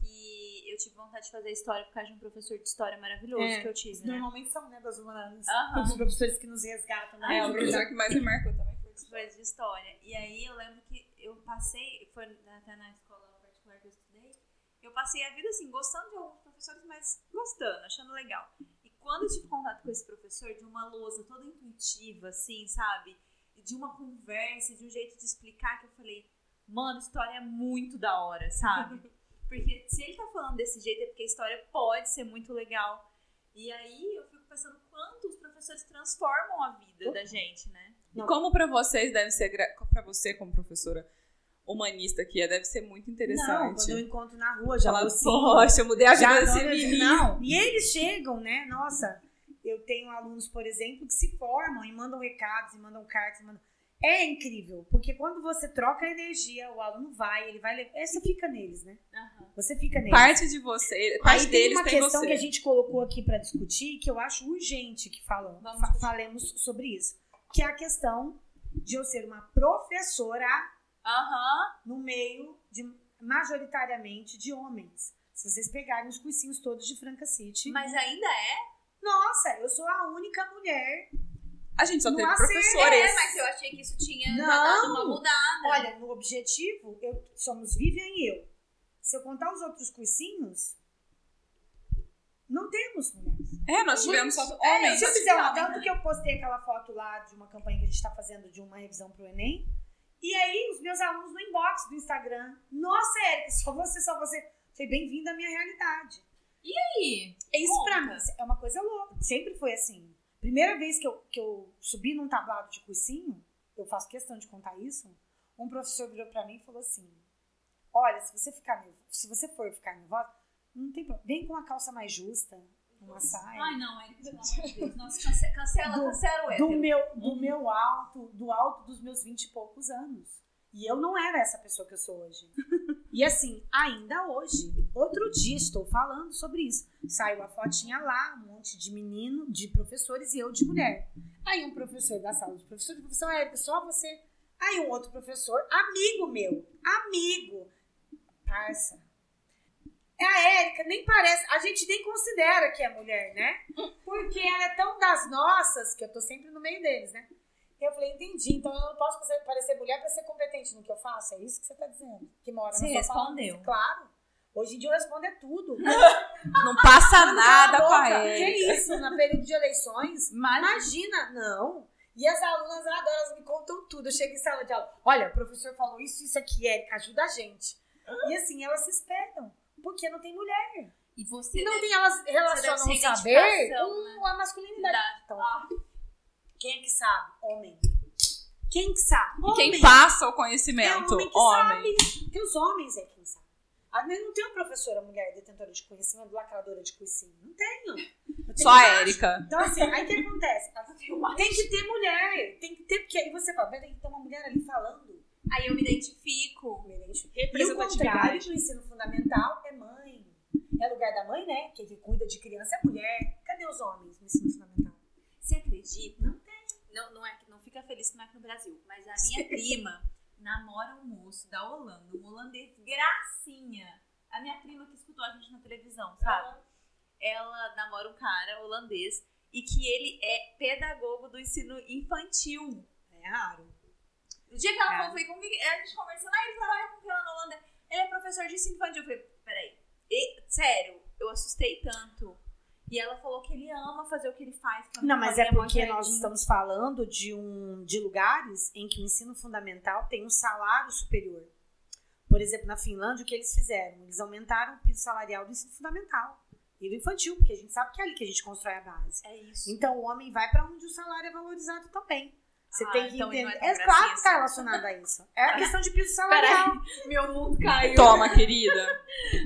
E eu tive vontade de fazer história por causa de um professor de história maravilhoso É, que eu tive, né? Normalmente são, né, das humanas. Aham. Os professores que nos resgatam. Né? É, o professor que mais me marcou também foi isso. Foi de história. E aí eu lembro que eu passei, foi até na escola particular que eu estudei, eu passei a vida assim, gostando de alguns professores, mas gostando, achando legal. E quando eu tive contato com esse professor, de uma lousa toda intuitiva, assim, sabe? De uma conversa, de um jeito de explicar, que eu falei, mano, história é muito da hora, sabe? Porque se ele tá falando desse jeito é porque a história pode ser muito legal. E aí eu fico pensando quanto os professores transformam a vida da gente, né? E como pra vocês deve ser, pra você como professora humanista que é, deve ser muito interessante. Não, quando eu encontro na rua, já Falar, assim, poxa, eu mudei a vida já desse não, menino. não. E eles chegam, né? Nossa, eu tenho alunos, por exemplo, que se formam e mandam recados, e mandam cartas, e mandam... É incrível, porque quando você troca a energia, o aluno vai, ele vai... levar... Você fica neles, né? Uhum. Você fica neles. Parte de você, parte Aí tem deles uma tem questão você. que a gente colocou aqui para discutir, que eu acho urgente que falam, Vamos fa- discutir. falemos sobre isso. Que é a questão de eu ser uma professora Aham. no meio, de, majoritariamente, de homens. Se vocês pegarem os cursinhos todos de Franca City... Mas ainda é? Nossa, eu sou a única mulher. A gente só Não teve há ser- professores. É, mas eu achei que isso tinha já Não. dado uma mudada. Olha, no objetivo, eu, somos Vivian e eu. Se eu contar os outros cursinhos, não temos mulheres. É, nós tivemos só É, homens. Se eu fizer uma, não, tanto né? que eu postei aquela foto lá de uma campanha que a gente tá fazendo de uma revisão pro Enem, e aí os meus alunos no inbox do Instagram, nossa, Érica, só você, só você. Foi bem-vinda à minha realidade. E aí? Isso Conta. pra mim é uma coisa louca. Sempre foi assim. Primeira vez que eu, que eu subi num tablado de cursinho, eu faço questão de contar isso, um professor virou pra mim e falou assim, olha, se você ficar nervosa, se você for ficar nervosa, não tem problema. Vem com uma calça mais justa, uma saia. Ai, não, Érica, pelo amor de Deus. Nossa, cancela, cancela, Do- cancela o do hétero. meu, do meu alto, do alto dos meus vinte e poucos anos. E eu não era essa pessoa que eu sou hoje. E assim, ainda hoje, outro dia estou falando sobre isso. Saiu a fotinha lá, um monte de menino, de professores e eu de mulher. Aí um professor da sala de professores, professor Érica, só você. Aí um outro professor, amigo meu, amigo, parça. É a Érica, nem parece, a gente nem considera que é mulher, né? Porque ela é tão das nossas, que eu tô sempre no meio deles, né? Eu falei, entendi, então eu não posso parecer mulher pra ser competente no que eu faço? É isso que você tá dizendo? Que mora Você na sua respondeu. palavra. Claro. Hoje em dia eu respondo é tudo. Não passa nada Cala a com a boca. Érica. Que isso? Na período de eleições? Mas, Imagina, não. E as alunas adoram, elas me contam tudo. Eu chego em sala de aula, olha, o professor falou isso, isso aqui, Érica, ajuda a gente. E assim, elas se espelham, porque não tem mulher. e você E não deve- tem, elas relacionam ser o saber identificação, com a masculinidade. dar- Então, Ah, quem é que sabe? Homem. Quem que sabe? E quem Homem. passa o É conhecimento? homem que Homem. sabe. Porque os homens é quem sabe. Ah, mas não tem uma professora mulher detentora de conhecimento, lacradora de cursinho. Não tenho. Eu tenho Só a macho. Érica. Então, assim, aí o que acontece? Tem que ter mulher. Tem que ter, porque aí você fala, tem que ter uma mulher ali falando. Aí eu me identifico. E o contrário do ensino fundamental é mãe. É lugar da mãe, né? Quem que cuida de criança é mulher. Cadê os homens no ensino fundamental? Você acredita? Não tem. Não, não, é, não fica feliz que não é aqui no Brasil. Mas a minha prima namora um moço da Holanda, um holandês gracinha. A minha prima que escutou a gente na televisão, sabe? Ela namora um cara holandês e que ele é pedagogo do ensino infantil. É raro. O dia que ela É. falou, foi comigo, a gente conversando, ah, ele trabalha com ela na Holanda, ele é professor de ensino infantil. Eu falei, peraí, e, sério, eu assustei tanto. E ela falou que ele ama fazer o que ele faz. quando Não, mas fazia é porque uma nós jardim. estamos falando de, um, de lugares em que o ensino fundamental tem um salário superior. Por exemplo, na Finlândia, o que eles fizeram? Eles aumentaram o piso salarial do ensino fundamental e do infantil, porque a gente sabe que é ali que a gente constrói a base. É isso. Então, o homem vai para onde o salário é valorizado também. Você Ah, tem que então ele não entender. é É, tão claro gracinha que está assim. relacionado a isso. É a questão de piso salarial. Meu mundo caiu. Toma, querida.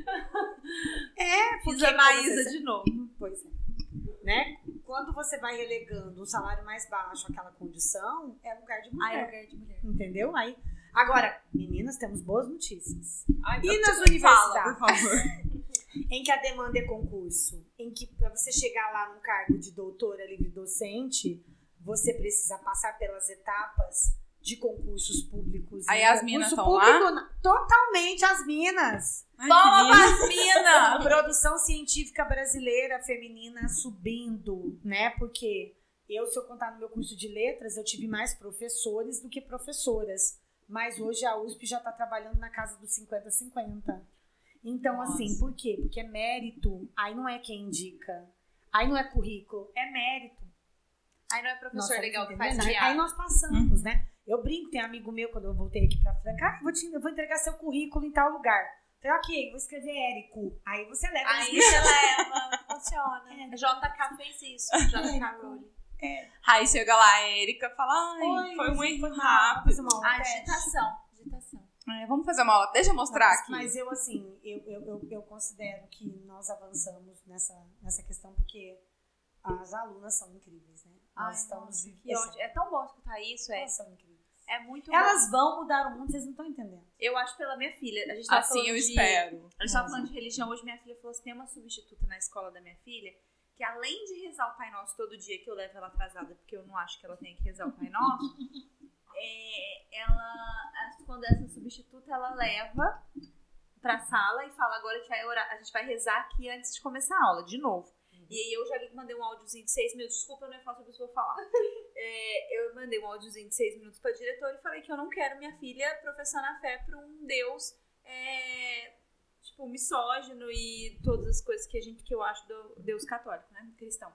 É, Fiz porque a Maísa você- de novo. Pois é. Né? Quando você vai relegando um salário mais baixo àquela condição, é lugar de mulher. Ai, é lugar de mulher. Entendeu? Aí, agora, meninas, temos boas notícias. Ai, E eu- nas Fala, universidades? por favor. Em que a demanda é concurso, em que para você chegar lá num cargo de doutora livre docente, você precisa passar pelas etapas de concursos públicos. Aí e as concurso minas tão público lá? na- Totalmente as minas. Ai, Toma, que lindo. Vasmina! Produção científica brasileira feminina subindo, né? Porque eu, se eu contar no meu curso de letras, eu tive mais professores do que professoras. Mas hoje a U S P já está trabalhando na casa dos cinquenta a cinquenta. Então, Nossa. assim, por quê? Porque é mérito. Aí não é quem indica. Aí não é currículo, é mérito. Aí não é Nós professor estamos legal que entendendo? faz Aí- piada. Aí nós passamos, né? Eu brinco, tem um amigo meu, quando eu voltei aqui pra Franca, ah, eu vou, te, eu vou entregar seu currículo em tal lugar. Falei, ok, vou escrever Érico. Aí você leva. Aí eles- você leva, funciona. É. J K fez isso, J K Rowling. Aí chega lá a Erika e fala, ai, Oi, foi um foi erro mal, vamos rápido. fazer uma aula teste. Agitação, agitação. É, vamos fazer uma aula. Deixa eu mostrar mas, aqui. Mas eu, assim, eu, eu, eu, eu considero que nós avançamos nessa, nessa questão porque as alunas são incríveis, né? Nós Ai, estamos nossa, vivendo. que ótimo. É tão bom escutar isso, é, Elas são incríveis. é muito Elas bom. vão mudar o mundo, vocês não estão entendendo. Eu acho pela minha filha. A gente tava Assim falando eu de... espero. A gente tava falando de religião, hoje minha filha falou assim, tem uma substituta na escola da minha filha, que além de rezar o Pai Nosso todo dia, que eu levo ela atrasada, porque eu não acho que ela tenha que rezar o Pai Nosso, é, ela, quando essa substituta, ela leva pra sala e fala, agora a gente vai orar, a gente vai rezar aqui antes de começar a aula, de novo. E aí eu já mandei um áudiozinho de seis minutos, desculpa, eu não ia falar sobre isso, vou falar. É, eu mandei um áudiozinho de seis minutos pra diretora e falei que eu não quero minha filha professar na fé pra um Deus, é, tipo, misógino e todas as coisas que a gente, que eu acho do Deus católico, né, cristão.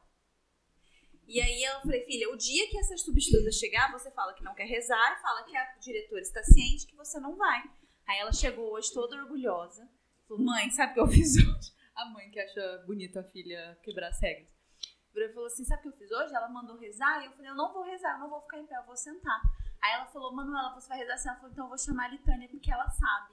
E aí eu falei, filha, o dia que essa substituta chegar, você fala que não quer rezar e fala que a diretora está ciente que você não vai. Aí ela chegou hoje toda orgulhosa, falou, mãe, sabe o que eu fiz hoje? A mãe que acha bonita a filha quebrar as regras. Ela falou assim, sabe o que eu fiz hoje? Ela mandou rezar e eu falei, eu não vou rezar, eu não vou ficar em pé, eu vou sentar. Aí ela falou, Manuela, você vai rezar assim? Ela falou, então eu vou chamar a Litânia porque ela sabe.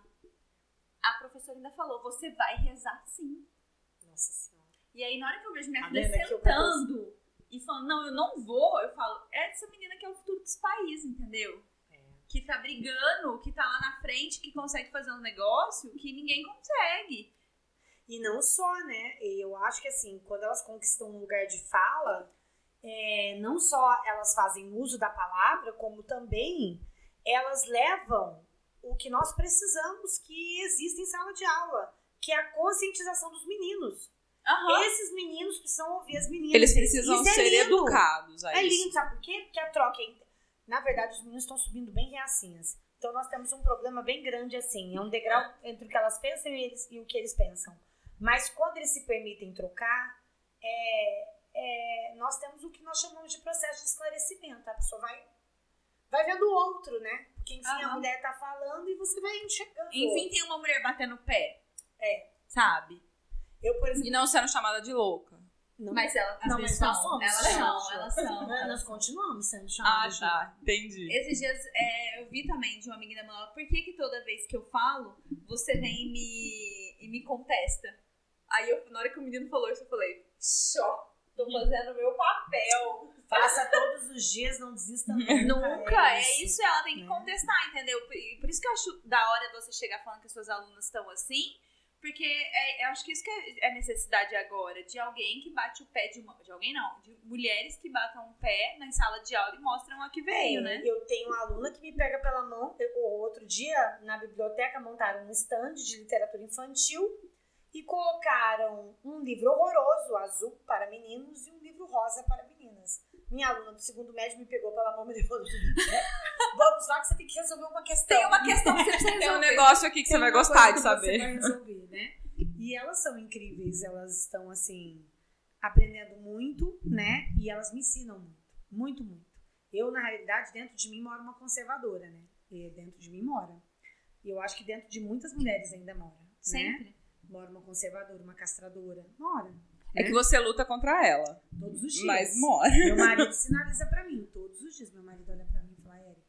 A professora ainda falou, você vai rezar sim. Nossa Senhora. E aí na hora que eu vejo minha Tá filha vendo aqui o sentando e falando, não, eu não vou, eu falo, é essa menina que é o futuro desse país, entendeu? É. Que tá brigando, que tá lá na frente, que consegue fazer um negócio que ninguém consegue. E não só, né? Eu acho que assim, quando elas conquistam um lugar de fala, é, não só elas fazem uso da palavra, como também elas levam o que nós precisamos que existe em sala de aula, que é a conscientização dos meninos. Aham. Esses meninos precisam ouvir as meninas. Eles precisam Isso é ser lindo. educados a É isso. lindo, sabe por quê? Porque a troca é... Na verdade, os meninos estão subindo bem reacinhas. Então, nós temos um problema bem grande, assim. É um degrau entre o que elas pensam e, eles, e o que eles pensam. Mas, quando eles se permitem trocar, é, é, nós temos o que nós chamamos de processo de esclarecimento. A pessoa vai, vai vendo o outro, né? Porque, enfim, a Aham. mulher tá falando e você vai enxergando. o Enfim, outro. tem uma mulher batendo o pé. É. Sabe? Eu, por exemplo... E não sendo chamada de louca. Não, Mas ela, às não, vezes mas nós são. somos. Elas gente. são, elas são. Né? elas Nós são. continuamos sendo Ah, chamadas de... tá. Entendi. Esses dias é, eu vi também de uma amiga da Manuela, por que que toda vez que eu falo, você vem e me, e me contesta? Aí eu, na hora que o menino falou isso, eu falei, só, tô fazendo o meu papel. Faça todos os dias, não desista nunca. Nunca, é isso, ela tem que né? contestar, entendeu? Por, por isso que eu acho da hora você chegar falando que as suas alunas estão assim, porque é, eu acho que isso que é a necessidade agora, de alguém que bate o pé de uma... De alguém não, de mulheres que batam o pé na sala de aula e mostram a que veio, É, né? Eu tenho uma aluna que me pega pela mão. Eu, outro dia, na biblioteca, montaram um stand de literatura infantil e colocaram um livro horroroso, azul, para meninos, e um livro rosa para meninas. Minha aluna do segundo médio me pegou pela mão e me levou. Vamos lá que você tem que resolver uma questão. Tem uma questão que você precisa Tem um resolver. negócio aqui que você Tem vai uma gostar de coisa que saber. Você vai resolver, né? E elas são incríveis, elas estão assim, aprendendo muito, né? E elas me ensinam muito, muito, muito. Eu, na realidade, dentro de mim mora uma conservadora, né? E dentro de mim mora. E eu acho que dentro de muitas mulheres ainda mora. Né? Sempre. Mora uma conservadora, uma castradora. Mora. É né? que você luta contra ela. Todos os dias. Mas mora. Meu marido sinaliza pra mim, todos os dias. Meu marido olha pra mim e fala, Érica,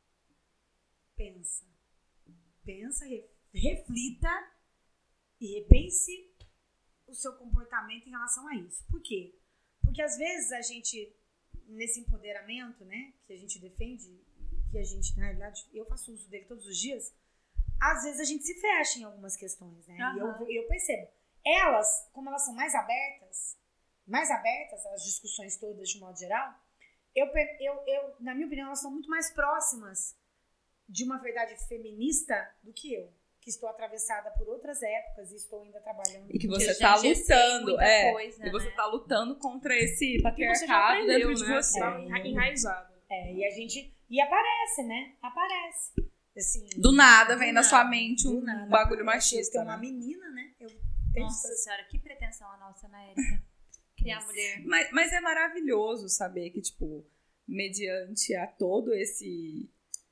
pensa. Pensa, re- reflita e repense o seu comportamento em relação a isso. Por quê? Porque às vezes a gente, nesse empoderamento, né, que a gente defende, que a gente, na realidade, eu faço uso dele todos os dias, às vezes a gente se fecha em algumas questões, né? E Aham. eu, eu percebo. Elas, como elas são mais abertas, mais abertas, as discussões todas de modo geral, eu, eu, eu, na minha opinião, elas são muito mais próximas de uma verdade feminista do que eu, que estou atravessada por outras épocas e estou ainda trabalhando. E que Eu você já tá engessei lutando, muita é. coisa, e você né? tá lutando contra esse Que você já patriarcado aprendeu, dentro de né? você. Tá enra- enraizado. É, e a gente. E aparece, né? Aparece. Assim, Do nada do vem na nada, sua mente do um nada. bagulho Eu machista. tenho uma né? menina, né? Eu tenho Nossa essas- senhora, que pretensão a nossa, né, Erika? Criar mulher. Mas, mas é maravilhoso saber que, tipo, mediante a todo esse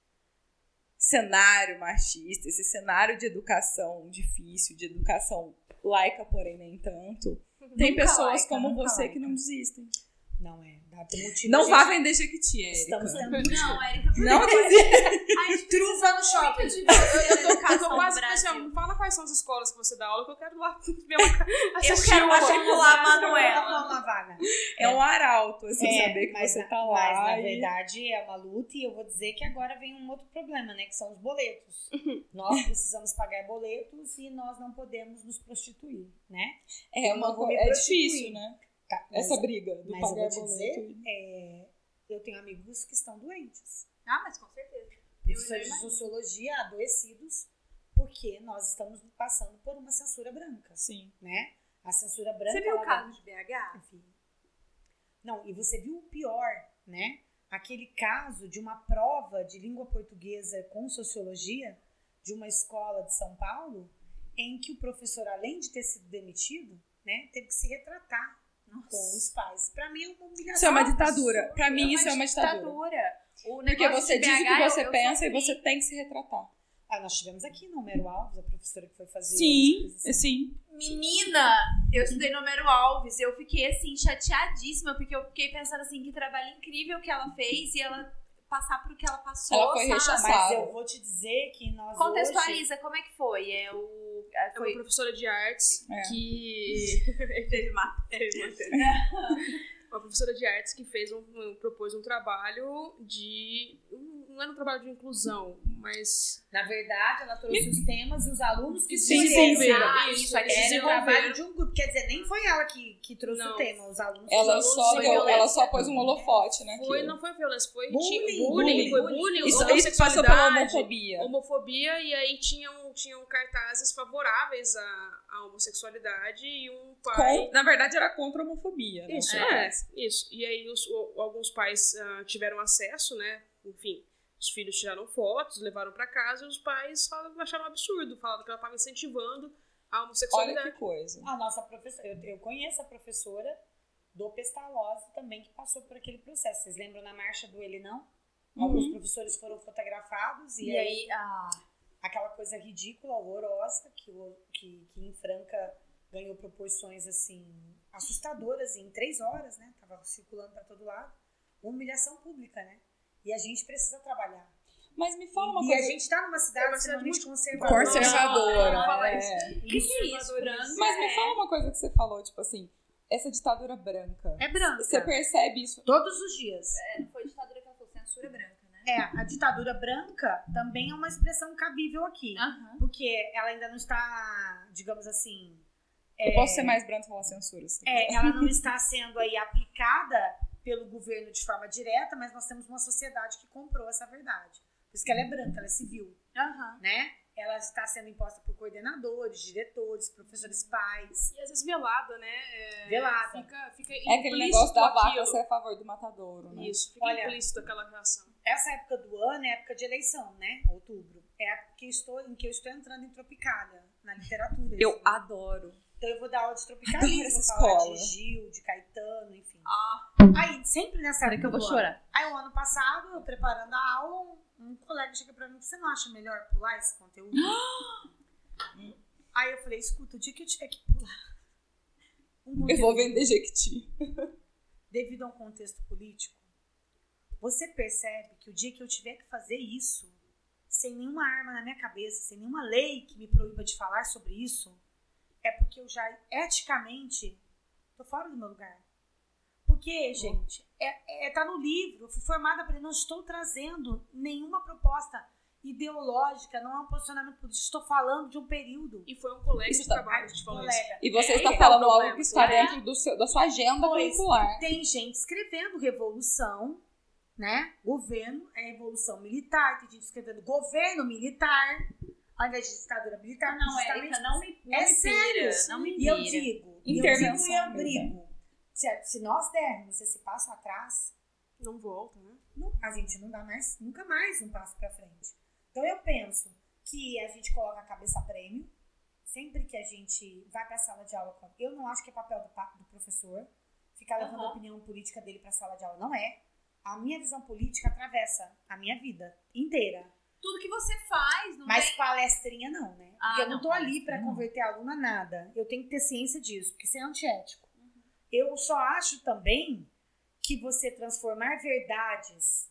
cenário machista, esse cenário de educação difícil, de educação laica, porém nem tanto, tem Nunca pessoas laica, como nunca você laica. que não desistem. Não é. Dá tem motivo. Não a vá gente- vender Jequiti, Érica. Estamos tendo Não, Erika, por Não favor. desista. A gente Trufa no shopping. precisa muito de Eu tô, eu educação tô no quase Brasil. pensando, fala quais são as escolas que você dá aula que eu quero lá ver uma, Eu assistir quero uma- matricular a Uma, Manuela. uma vaga. É um arauto, assim, É, saber que mas você na- tá Mas, lá. na e- verdade, é uma luta e eu vou dizer que agora vem um outro problema, né? Que são os boletos. Nós precisamos pagar boletos e nós não podemos nos prostituir, né? É, eu uma não vou co- me é prostituir. difícil, né? Tá, mas, Essa briga do mas eu pagar vou te boleto. dizer, é, eu tenho amigos que estão doentes. Ah, mas com certeza. Professores de imagino. sociologia adoecidos porque nós estamos passando por uma censura branca, Sim. né? A censura branca... Você viu o ela caso de B H? Vi. Não, e você viu o pior, né? Aquele caso de uma prova de língua portuguesa com sociologia de uma escola de São Paulo, em que o professor, além de ter sido demitido, né, teve que se retratar com os pais. Pra mim é uma humilhação. Isso é uma ditadura. Pra mim, isso é uma ditadura. ditadura. O Porque negócio você de diz o B H, que você eu- eu pensa e sofri. você tem que se retratar. Ah, nós tivemos aqui no Homero Alves, a professora que foi fazer Sim, a exposição. sim. Menina, eu estudei no Homero Alves. Eu fiquei, assim, chateadíssima, porque eu fiquei pensando, assim, que trabalho incrível que ela fez e ela passar por que ela passou, Ela foi sabe? rechaçada. Mas eu vou te dizer que nós hoje... Contextualiza, como é que foi? É o... é, É uma Foi... professora de artes É. que... Teve uma... Uma professora de artes que fez um, um- propôs um trabalho de... Não era um trabalho de inclusão, mas... Na verdade, ela trouxe os temas e os alunos que Se escolheram. desenvolveram. Ah, Isso, isso, eles aqui Era o desenvolveram. trabalho de um grupo. Quer dizer, nem foi ela que, que trouxe Não. o tema, os alunos. Ela alunos só, foi deu, ela violência. só pôs um holofote, né? Foi, aquilo. não foi violência, foi Bullying, tinha- bullying, foi bullying. bullying, Isso, isso passou pela homossexualidade, homofobia. homofobia, e aí tinham, tinham cartazes favoráveis à, à homossexualidade e um pai... Com- na verdade, era contra a homofobia. Né? Isso, é, isso. E aí os, o- alguns pais ah, tiveram acesso, né? Enfim, os filhos tiraram fotos, levaram pra casa e os pais falaram, acharam um absurdo, falaram que ela estava incentivando a Olha homossexualidade. que coisa. A nossa professora, eu, eu conheço a professora do Pestalozzi também, que passou por aquele processo. Vocês lembram na marcha do Ele Não? Alguns professores foram fotografados e, E aí, aí, ah, aquela coisa ridícula, horrorosa, que, o- que, que em Franca ganhou proporções assim assustadoras em três horas, né? Tava circulando para todo lado. Humilhação pública, né? E a gente precisa trabalhar. Mas me fala uma E coisa. a gente tá numa cidade É uma cidade extremamente muito conservadora. Conservadora. Não, fala é. isso. O que, que é isso, França? Mas me fala uma coisa que você falou, tipo assim, essa ditadura branca. É branca. Você percebe isso? Todos os dias. É, não foi ditadura que ela falou, censura branca, né? É, a ditadura branca também é uma expressão cabível aqui. Aham. Porque ela ainda não está, digamos assim... Eu posso ser mais branca e falar censura. se É, ela não está sendo aí aplicada pelo governo de forma direta, mas nós temos uma sociedade que comprou essa verdade. Por isso que ela é branca, ela é civil, Aham. né? Ela está sendo imposta por coordenadores, diretores, professores, pais. E às vezes velada, né? É, Velada. Fica, fica É aquele implícito negócio da vaca aquilo. ser a favor do matadouro, né? Isso, fica Olha, implícito aquela reação. Essa época do ano é época de eleição, né? Outubro. É a época que eu estou, em que eu estou entrando em Tropicália, na literatura. Eu assim. adoro. Então eu vou dar aula de Adoro tropicalismo, essa vou falar escola. de Gil, de Caetano, enfim. Ah. Aí, sempre nessa época que eu vou do chorar. ano. Aí, o ano passado, eu preparando a aula, um, um colega chega pra mim, você não acha melhor pular esse conteúdo? Aí eu falei, escuta, o dia que eu tiver que pular um Eu conteúdo vou vender Jequiti. devido a um contexto político, você percebe que o dia que eu tiver que fazer isso, sem nenhuma arma na minha cabeça, sem nenhuma lei que me proíba de falar sobre isso, é porque eu já, eticamente, tô fora do meu lugar. Porque, gente, é, é, tá no livro, eu fui formada para não estou trazendo nenhuma proposta ideológica, não é um posicionamento político, estou falando de um período. E foi um colega Isso de tá- trabalho que te falou isso. Colega, E você É, está esse é o falando algo problema. que está É. dentro do seu, da sua agenda Pois. curricular. tem gente escrevendo revolução né? Governo é evolução militar. Tem gente escrevendo governo militar, ao invés de ditadura militar. Não, justamente Érica, não me, não é me sério. pira, não me E pira. eu digo, e eu Intervenção digo e eu brigo. Se, se nós dermos esse passo atrás, Não volta, né? não, a gente não dá mais, nunca mais um passo pra frente. Então eu penso que a gente coloca a cabeça a prêmio, sempre que a gente vai pra sala de aula. Eu não acho que é papel do, pa- do professor ficar levando Uhum. a opinião política dele pra sala de aula. Não é. A minha visão política atravessa a minha vida inteira. Tudo que você faz, não Mas tem... palestrinha não, né? Ah, Porque eu não não, tô ali pra palestrinha não. converter aluno a nada. Eu tenho que ter ciência disso, porque isso é antiético. Eu só acho também que você transformar verdades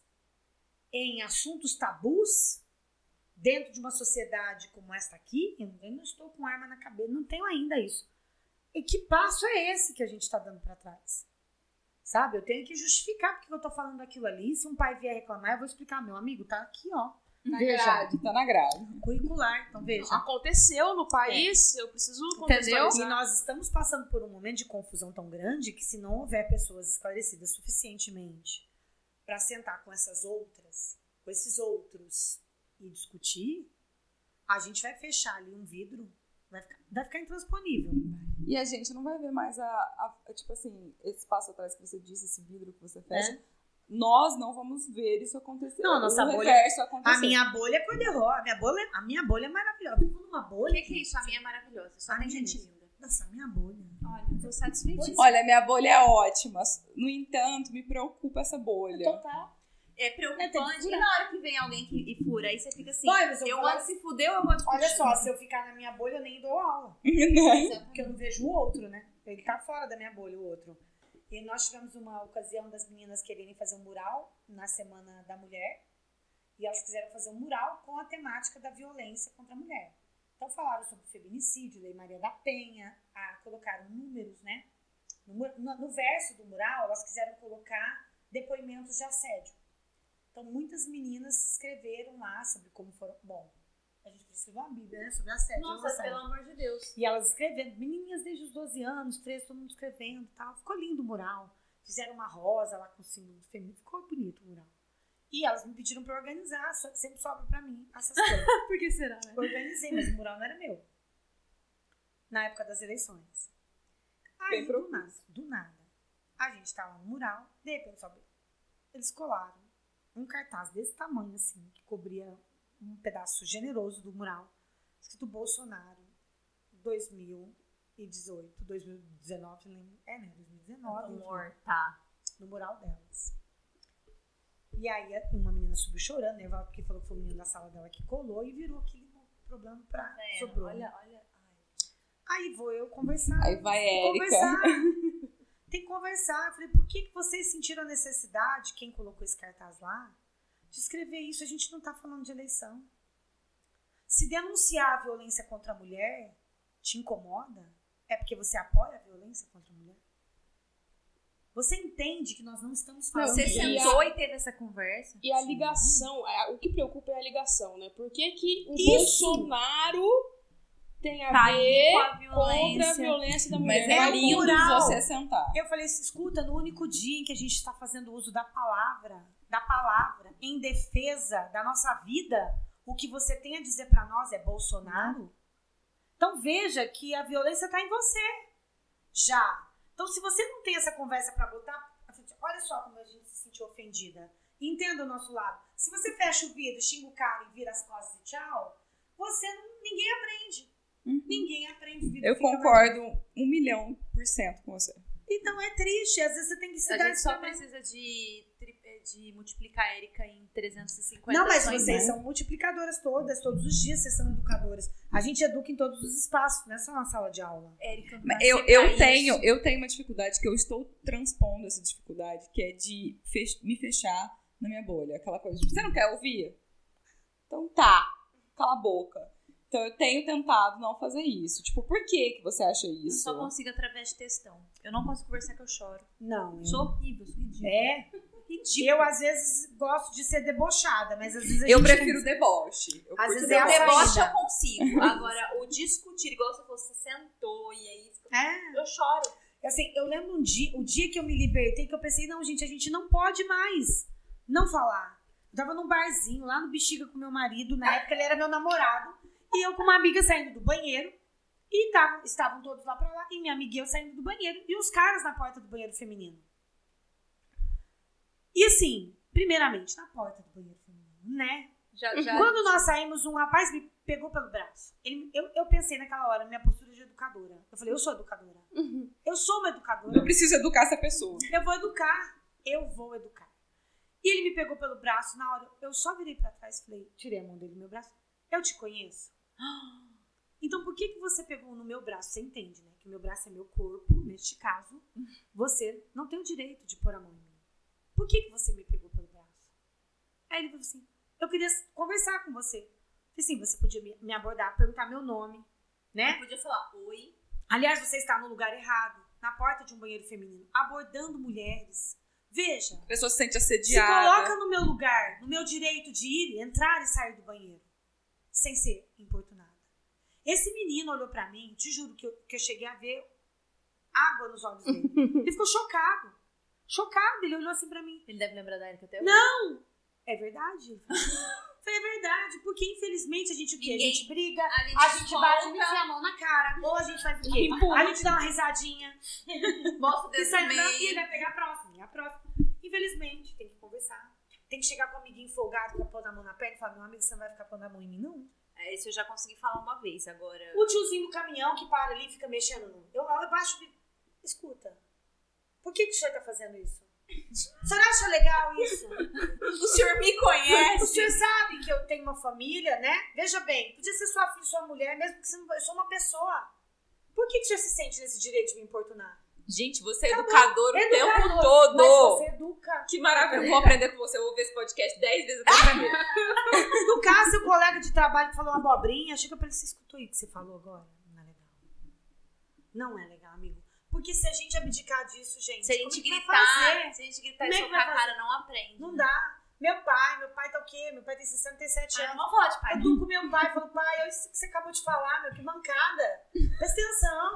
em assuntos tabus dentro de uma sociedade como esta aqui, eu não estou com arma na cabeça, não tenho ainda isso. E que passo é esse que a gente está dando para trás? Sabe? Eu tenho que justificar porque eu tô falando aquilo ali. Se um pai vier reclamar, eu vou explicar, meu amigo, tá aqui, ó. Na Veja. grade, tá na grade. Curricular, então veja. Aconteceu no país, eu preciso Entendeu? contextualizar. E nós estamos passando por um momento de confusão tão grande que se não houver pessoas esclarecidas suficientemente para sentar com essas outras, com esses outros e discutir, a gente vai fechar ali um vidro, vai ficar, vai ficar intransponível. E a gente não vai ver mais a, a- a- tipo assim, esse passo atrás que você disse, esse vidro que você fecha. Nós não vamos ver isso acontecer. Não, a nossa o bolha- reverso acontecer. A minha bolha é cor-de-rosa, a minha bolha, a minha bolha é maravilhosa. Eu vivo numa O bolha. que, que é isso? A minha é maravilhosa. Só A tem minha gente é linda. Nossa, a minha bolha. Olha, eu tô satisfeitíssima. Olha, minha bolha é ótima. No entanto, me preocupa essa bolha. Total. É É, tem preocupante. que E furar. na hora que vem alguém que, e fura, aí você fica assim, Vai, mas eu eu vou falar- vou se fuder ou eu vou discutir? Olha só, se eu ficar na minha bolha, eu nem dou aula. Né? Porque eu não vejo o outro, né? Ele tá fora da minha bolha, o outro. E nós tivemos uma ocasião das meninas quererem fazer um mural na Semana da Mulher. E elas quiseram fazer um mural com a temática da violência contra a mulher. Então falaram sobre feminicídio, Lei Maria da Penha, a, colocaram números, né? No, mu- no, no verso do mural, elas quiseram colocar depoimentos de assédio. Então muitas meninas escreveram lá sobre como foram... Bom, a gente precisa escrever uma bíblia, né? Sobre assédio. Nossa, assédio. pelo amor de Deus. E elas escrevendo, menininhas desde os doze anos, treze, todo mundo escrevendo e tal. Ficou lindo o mural. Fizeram uma rosa lá com o símbolo feminino. Ficou bonito o mural. E elas me pediram pra organizar, só- sempre sobra pra mim essas coisas. Por que será, né? Organizei, mas o mural não era meu. Na época das eleições. Aí, Bem do propício. nada, do nada, a gente tava no mural, de repente sobe. Eles colaram um cartaz desse tamanho, assim, que cobria um pedaço generoso do mural, escrito Bolsonaro dois mil e dezoito, dois mil e dezenove, não lembro. É, né? dois mil e dezenove. Amor, tá. No mural delas. E aí uma menina subiu chorando, né? Porque falou que foi o menino da sala dela que colou e virou aquele problema pra É, sobrou. olha, olha. ai. Aí vou eu conversar. Aí vai Tem que Érica. conversar. Tem que conversar. Eu falei, por que, que vocês sentiram a necessidade, quem colocou esse cartaz lá, de escrever isso? A gente não tá falando de eleição. Se denunciar a violência contra a mulher te incomoda, é porque você apoia a violência contra a mulher? Você entende que nós não estamos falando Você de e sentou e teve essa conversa? E a ligação, a- o que preocupa é a ligação, né? Por que, que o Isso! Bolsonaro tem a Tá aí ver com a contra a violência. violência da Mas mulher? é, É um lindo mural. você sentar. Eu falei assim, escuta, no único dia em que a gente está fazendo uso da palavra, da palavra, em defesa da nossa vida, o que você tem a dizer para nós é Bolsonaro? Então veja que a violência está em você. Já. Então se você não tem essa conversa para botar, olha só como a gente se sentiu ofendida. Entenda o nosso lado. Se você fecha o vidro, xinga o cara e vira as costas e tchau, você não, ninguém aprende. Uhum. Ninguém aprende. O vidro Eu fica concordo um milhão por cento com você. Então é triste, às vezes você tem que se A dar gente esse só trabalho. precisa de, tri- de multiplicar a Erika em trezentos e cinquenta Não, mas ações, vocês né? são multiplicadoras todas, todos os dias vocês são educadoras. A gente educa em todos os espaços, não é só na sala de aula. Érica, Mas nasci eu, pra eu, isso. tenho, eu tenho uma dificuldade que eu estou transpondo essa dificuldade, que é de fech- me fechar na minha bolha. Aquela coisa de, você não quer ouvir? Então tá, cala a boca. Então eu tenho tentado não fazer isso. Tipo, por que que você acha Eu isso? só consigo através de textão. Eu não consigo conversar que eu choro. Não, Eu sou horrível, sou ridícula. É, Ridícula. eu às vezes gosto de ser debochada, mas às vezes a Eu gente... prefiro o deboche. Eu Às curto vezes o é a O deboche. deboche saída. eu consigo. Agora, o discutir, igual você falou, você sentou e aí É, eu choro. assim, eu lembro um dia, o dia que eu me libertei, que eu pensei, não, gente, a gente não pode mais. não falar. Eu tava num barzinho lá no Bexiga com meu marido, na época ele era meu namorado, e eu com uma amiga saindo do banheiro, e tavam, estavam todos lá pra lá, e minha amiga e eu saindo do banheiro, e os caras na porta do banheiro feminino. E assim, primeiramente, na porta do banheiro feminino, né? Já, já, Quando nós saímos, um rapaz me pegou pelo braço. Ele, eu, eu pensei naquela hora, minha postura de educadora. Eu falei, eu sou educadora. Uhum. Eu sou uma educadora. Eu preciso educar essa pessoa. Eu vou educar. Eu vou educar. E ele me pegou pelo braço. Na hora, eu só virei pra trás e falei, tirei a mão dele do meu braço. Eu te conheço. Então, por que, que você pegou no meu braço? Você entende, né? Que o meu braço é meu corpo. Neste caso, você não tem o direito de pôr a mão em mim. Por que, que você me pegou pelo braço? Aí ele falou assim, eu queria conversar com você. Eu falei assim, você podia me abordar, perguntar meu nome, né? Eu podia falar oi. Aliás, você está no lugar errado, na porta de um banheiro feminino, abordando mulheres. Veja. A pessoa se sente Se assediada. coloca no meu lugar, no meu direito de ir, entrar e sair do banheiro, sem ser importunada. Esse menino olhou pra mim, te juro que eu, que eu cheguei a ver água nos olhos dele. Ele ficou chocado. Chocado, ele olhou assim pra mim. Ele deve lembrar da Erika até hoje. Não! É verdade. Foi verdade, porque infelizmente a gente o quê? Ninguém- A gente briga, a gente a gente bate, solta. enfia a mão na cara, ou a gente faz o quê? Empurra. A gente dá uma risadinha. Mostra o Você dedo sai no da meio. filha, vai pegar a próxima, e a próxima. Infelizmente, tem que conversar. Tem que chegar com o amiguinho folgado, com a pôr a mão na perna e falar, meu amigo, você não vai ficar pondo a mão em mim, não. É, isso eu já consegui falar uma vez, agora... O tiozinho do caminhão que para ali e fica mexendo no... Eu, eu baixo e... Escuta, por que, que o senhor tá fazendo isso? O senhor acha legal isso? O senhor me conhece? O senhor sabe que eu tenho uma família, né? Veja bem, podia ser sua filha, sua mulher, mesmo que você não... Eu sou uma pessoa. Por que, que o senhor se sente nesse direito de me importunar? Gente, você é Tá bom. educador o Educador, tempo todo. Mas você educa. Que maravilha. Eu vou aprender com você. Eu vou ver esse podcast dez vezes até aprender. Educar seu colega de trabalho que falou uma abobrinha, chega pra ele, você escutou aí o que você falou agora? Não é legal. Não é legal, amigo. Porque se a gente abdicar disso, gente, Se a como gente que vai gritar, fazer? se a gente gritar Como e é que socar vai a cara, não aprende. Não dá. Meu pai, meu pai tá o quê? Meu pai tem sessenta e sete Ah, não anos. vamos falar de pai. Eu tô com meu pai, falo, pai, olha isso que você acabou de falar, meu, que mancada. Presta atenção.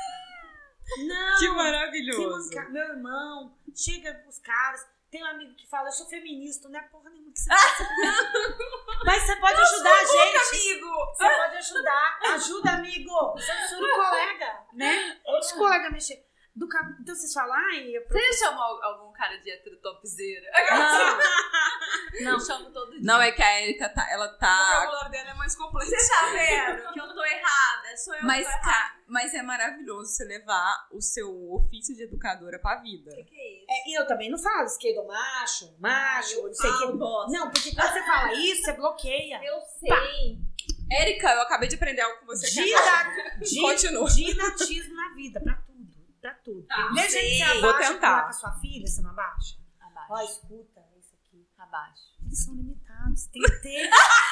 Não. Que Que maravilhoso. manca... Meu irmão, chega os caras, tem um amigo que fala, eu sou feminista, não é porra nenhuma que você faz. Mas você pode ajudar a gente. Amigo! Você pode ajudar. Ajuda, amigo. Censura o colega, né? Deixa o colega mexer. Do cab... Então vocês falam, ai, eu... Você já chamou algum cara de hétero topzera? Não. Eu chamo todo dia. Não, é que a Erika tá, ela O tá... vocabulário dela é mais complexo. Você tá vendo que eu tô errada? Sou eu Mas, que tô errada. ca- mas é maravilhoso você levar o seu ofício de educadora pra vida. O que, que é isso? É, e eu também não falo esquerdo ou macho, macho, não sei o que. bosta. Não, porque quando você fala isso, você bloqueia. Eu sei. Érica, eu acabei de aprender algo com você aqui De, agora. da- de, Continua. didatismo na vida, pra tudo. Pra tudo. Tá, Deixa sei. de você Vou abaixa tentar. falar com a sua filha, você não abaixa? Abaixo. Ó, escuta isso aqui. Abaixo. Eles são limitados, você tem que ter.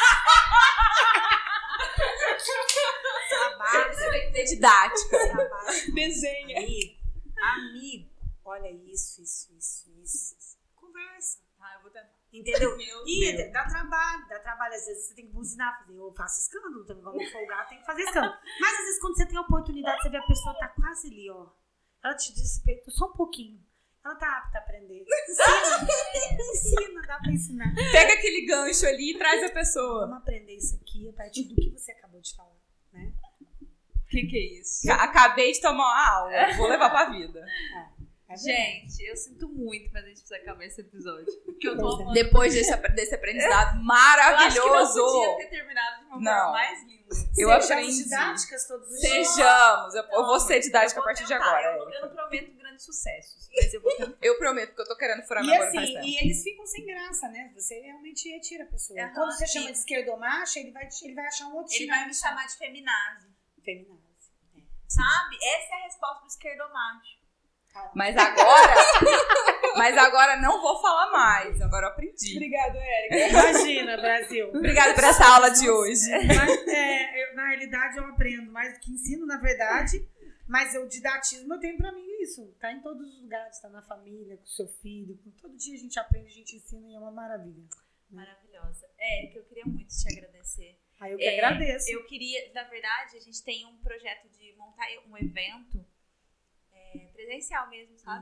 Abaixa, Você tem que ter didática. abaixa. Desenha. Amigo, amigo, olha isso, isso, isso, isso. Conversa. Ah, eu vou tentar. Entendeu? Meu E Deus. dá trabalho, dá trabalho. Às vezes você tem que buzinar, fazer. Eu faço escândalo também, como folgado, tem que fazer escândalo. Mas às vezes quando você tem a oportunidade, você vê a pessoa tá quase ali, ó. Ela te desrespeita só um pouquinho. Ela tá apta a aprender. Ensina, ensina, dá pra ensinar. Pega aquele gancho ali e traz a pessoa. Vamos aprender isso aqui a partir do que você acabou de falar, né? O que que é isso? Ca- Acabei de tomar uma aula. Vou levar pra vida. É verdade. Gente, eu sinto muito, mas a gente precisa acabar esse episódio. Porque eu tô Pois é. amando. Depois desse, apre- desse aprendizado Eu acho que não maravilhoso. podia ter terminado de uma Não. forma mais linda. Eu Sejamos aprendi. didáticas todos os dias. Sejamos. Eu, eu vou ser Eu didática a vou partir de tentar. agora. Eu não, eu não prometo grandes sucessos, mas eu vou tentar. Eu prometo que eu tô querendo furar E meu agora faz assim, tempo. e eles ficam sem graça, né? Você realmente retira a pessoa. Aham, Quando você sim. chama de esquerdomacho, ele vai, ele vai achar um outro Ele vai me chamar de feminazi. feminazi. Sabe? Essa é a resposta pro esquerdomacho. Mas agora... mas agora não vou falar mais. Agora eu aprendi. Obrigado, Érica. Imagina, Brasil. Obrigada por essa aula de hoje. Mas, é, eu, na realidade, eu aprendo mais do que ensino, na verdade. Mas o didatismo eu tenho pra mim isso. Tá em todos os lugares, tá na família, com o seu filho. Com, todo dia a gente aprende, a gente ensina e é uma maravilha. Maravilhosa. Érica, eu queria muito te agradecer. Aí eu que É, agradeço. Eu queria, na verdade, a gente tem um projeto de montar um evento é, presencial mesmo, sabe? Uhum.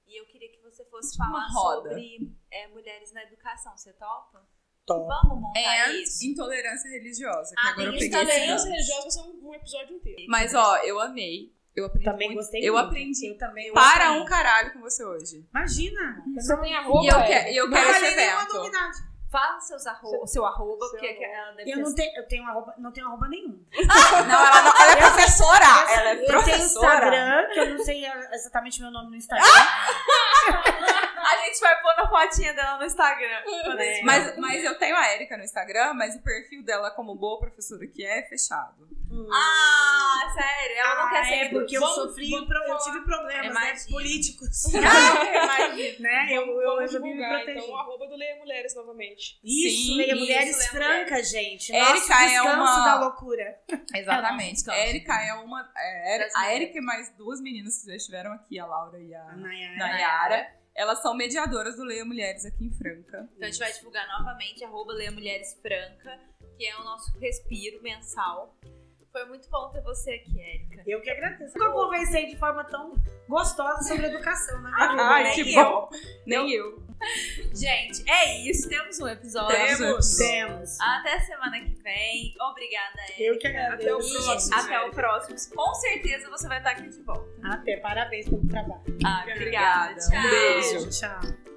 E eu queria que você fosse Tipo uma falar roda. sobre é, mulheres na educação. Você topa? Top. Vamos montar And isso? intolerância religiosa, que Ah, agora eu tem peguei esse Intolerância gancho. religiosa vai ser um, um episódio inteiro. Mas, ó, eu amei. Eu aprendi Também muito. gostei Eu muito. aprendi Eu também para gostei. um caralho com você hoje. Imagina. Você tem arroba, E eu, é? que, e eu Não quero esse falei nenhuma evento. novidade. Fala seus arro o seu arroba, Seu porque arroba. ela deve Eu ter- não tenho, eu tenho arroba, não tenho arroba nenhum. Não, ela, não, ela é professora. Ela é Eu tenho professora. Instagram, que eu não sei exatamente meu nome no Instagram. A gente vai pôr na fotinha dela no Instagram. quando a gente- Mas, mas eu tenho a Erika no Instagram, mas o perfil dela, como boa professora que é, é fechado. Ah, sério? Ela não quer Ah, é seguir. porque eu Vamos- sofri, vamos pro- eu falar. tive problemas, né, Imagina. políticos. Imagina. né? Eu, eu Vamos resolvi me divulgar, proteger. então, o arroba do Leia Mulheres novamente. Isso, Sim, Leia isso, Mulheres Leia Francas, gente. Érica Nosso é descanso uma- da loucura. Exatamente. Não, não, Erika é uma. é, Das a mulheres. Erika e mais duas meninas que já estiveram aqui, a Laura e a A Nayara. Nayara. Elas são mediadoras do Leia Mulheres aqui em Franca. Então a gente vai divulgar novamente, arroba Leia Mulheres Franca, que é o nosso respiro mensal. Foi muito bom ter você aqui, Érica. Eu que agradeço. Nunca conversei de forma tão gostosa sobre educação, na minha vida. Ai, nem que eu. bom. Nem eu. Gente, é isso. Temos um episódio. Temos. Temos. Até semana que vem. Obrigada, Érica. Eu que agradeço. Até o E próximo. até o próximo. Com certeza você vai estar aqui de volta. Até, parabéns pelo trabalho. Ah, obrigada. Obrigada. Tchau. Um beijo. Tchau.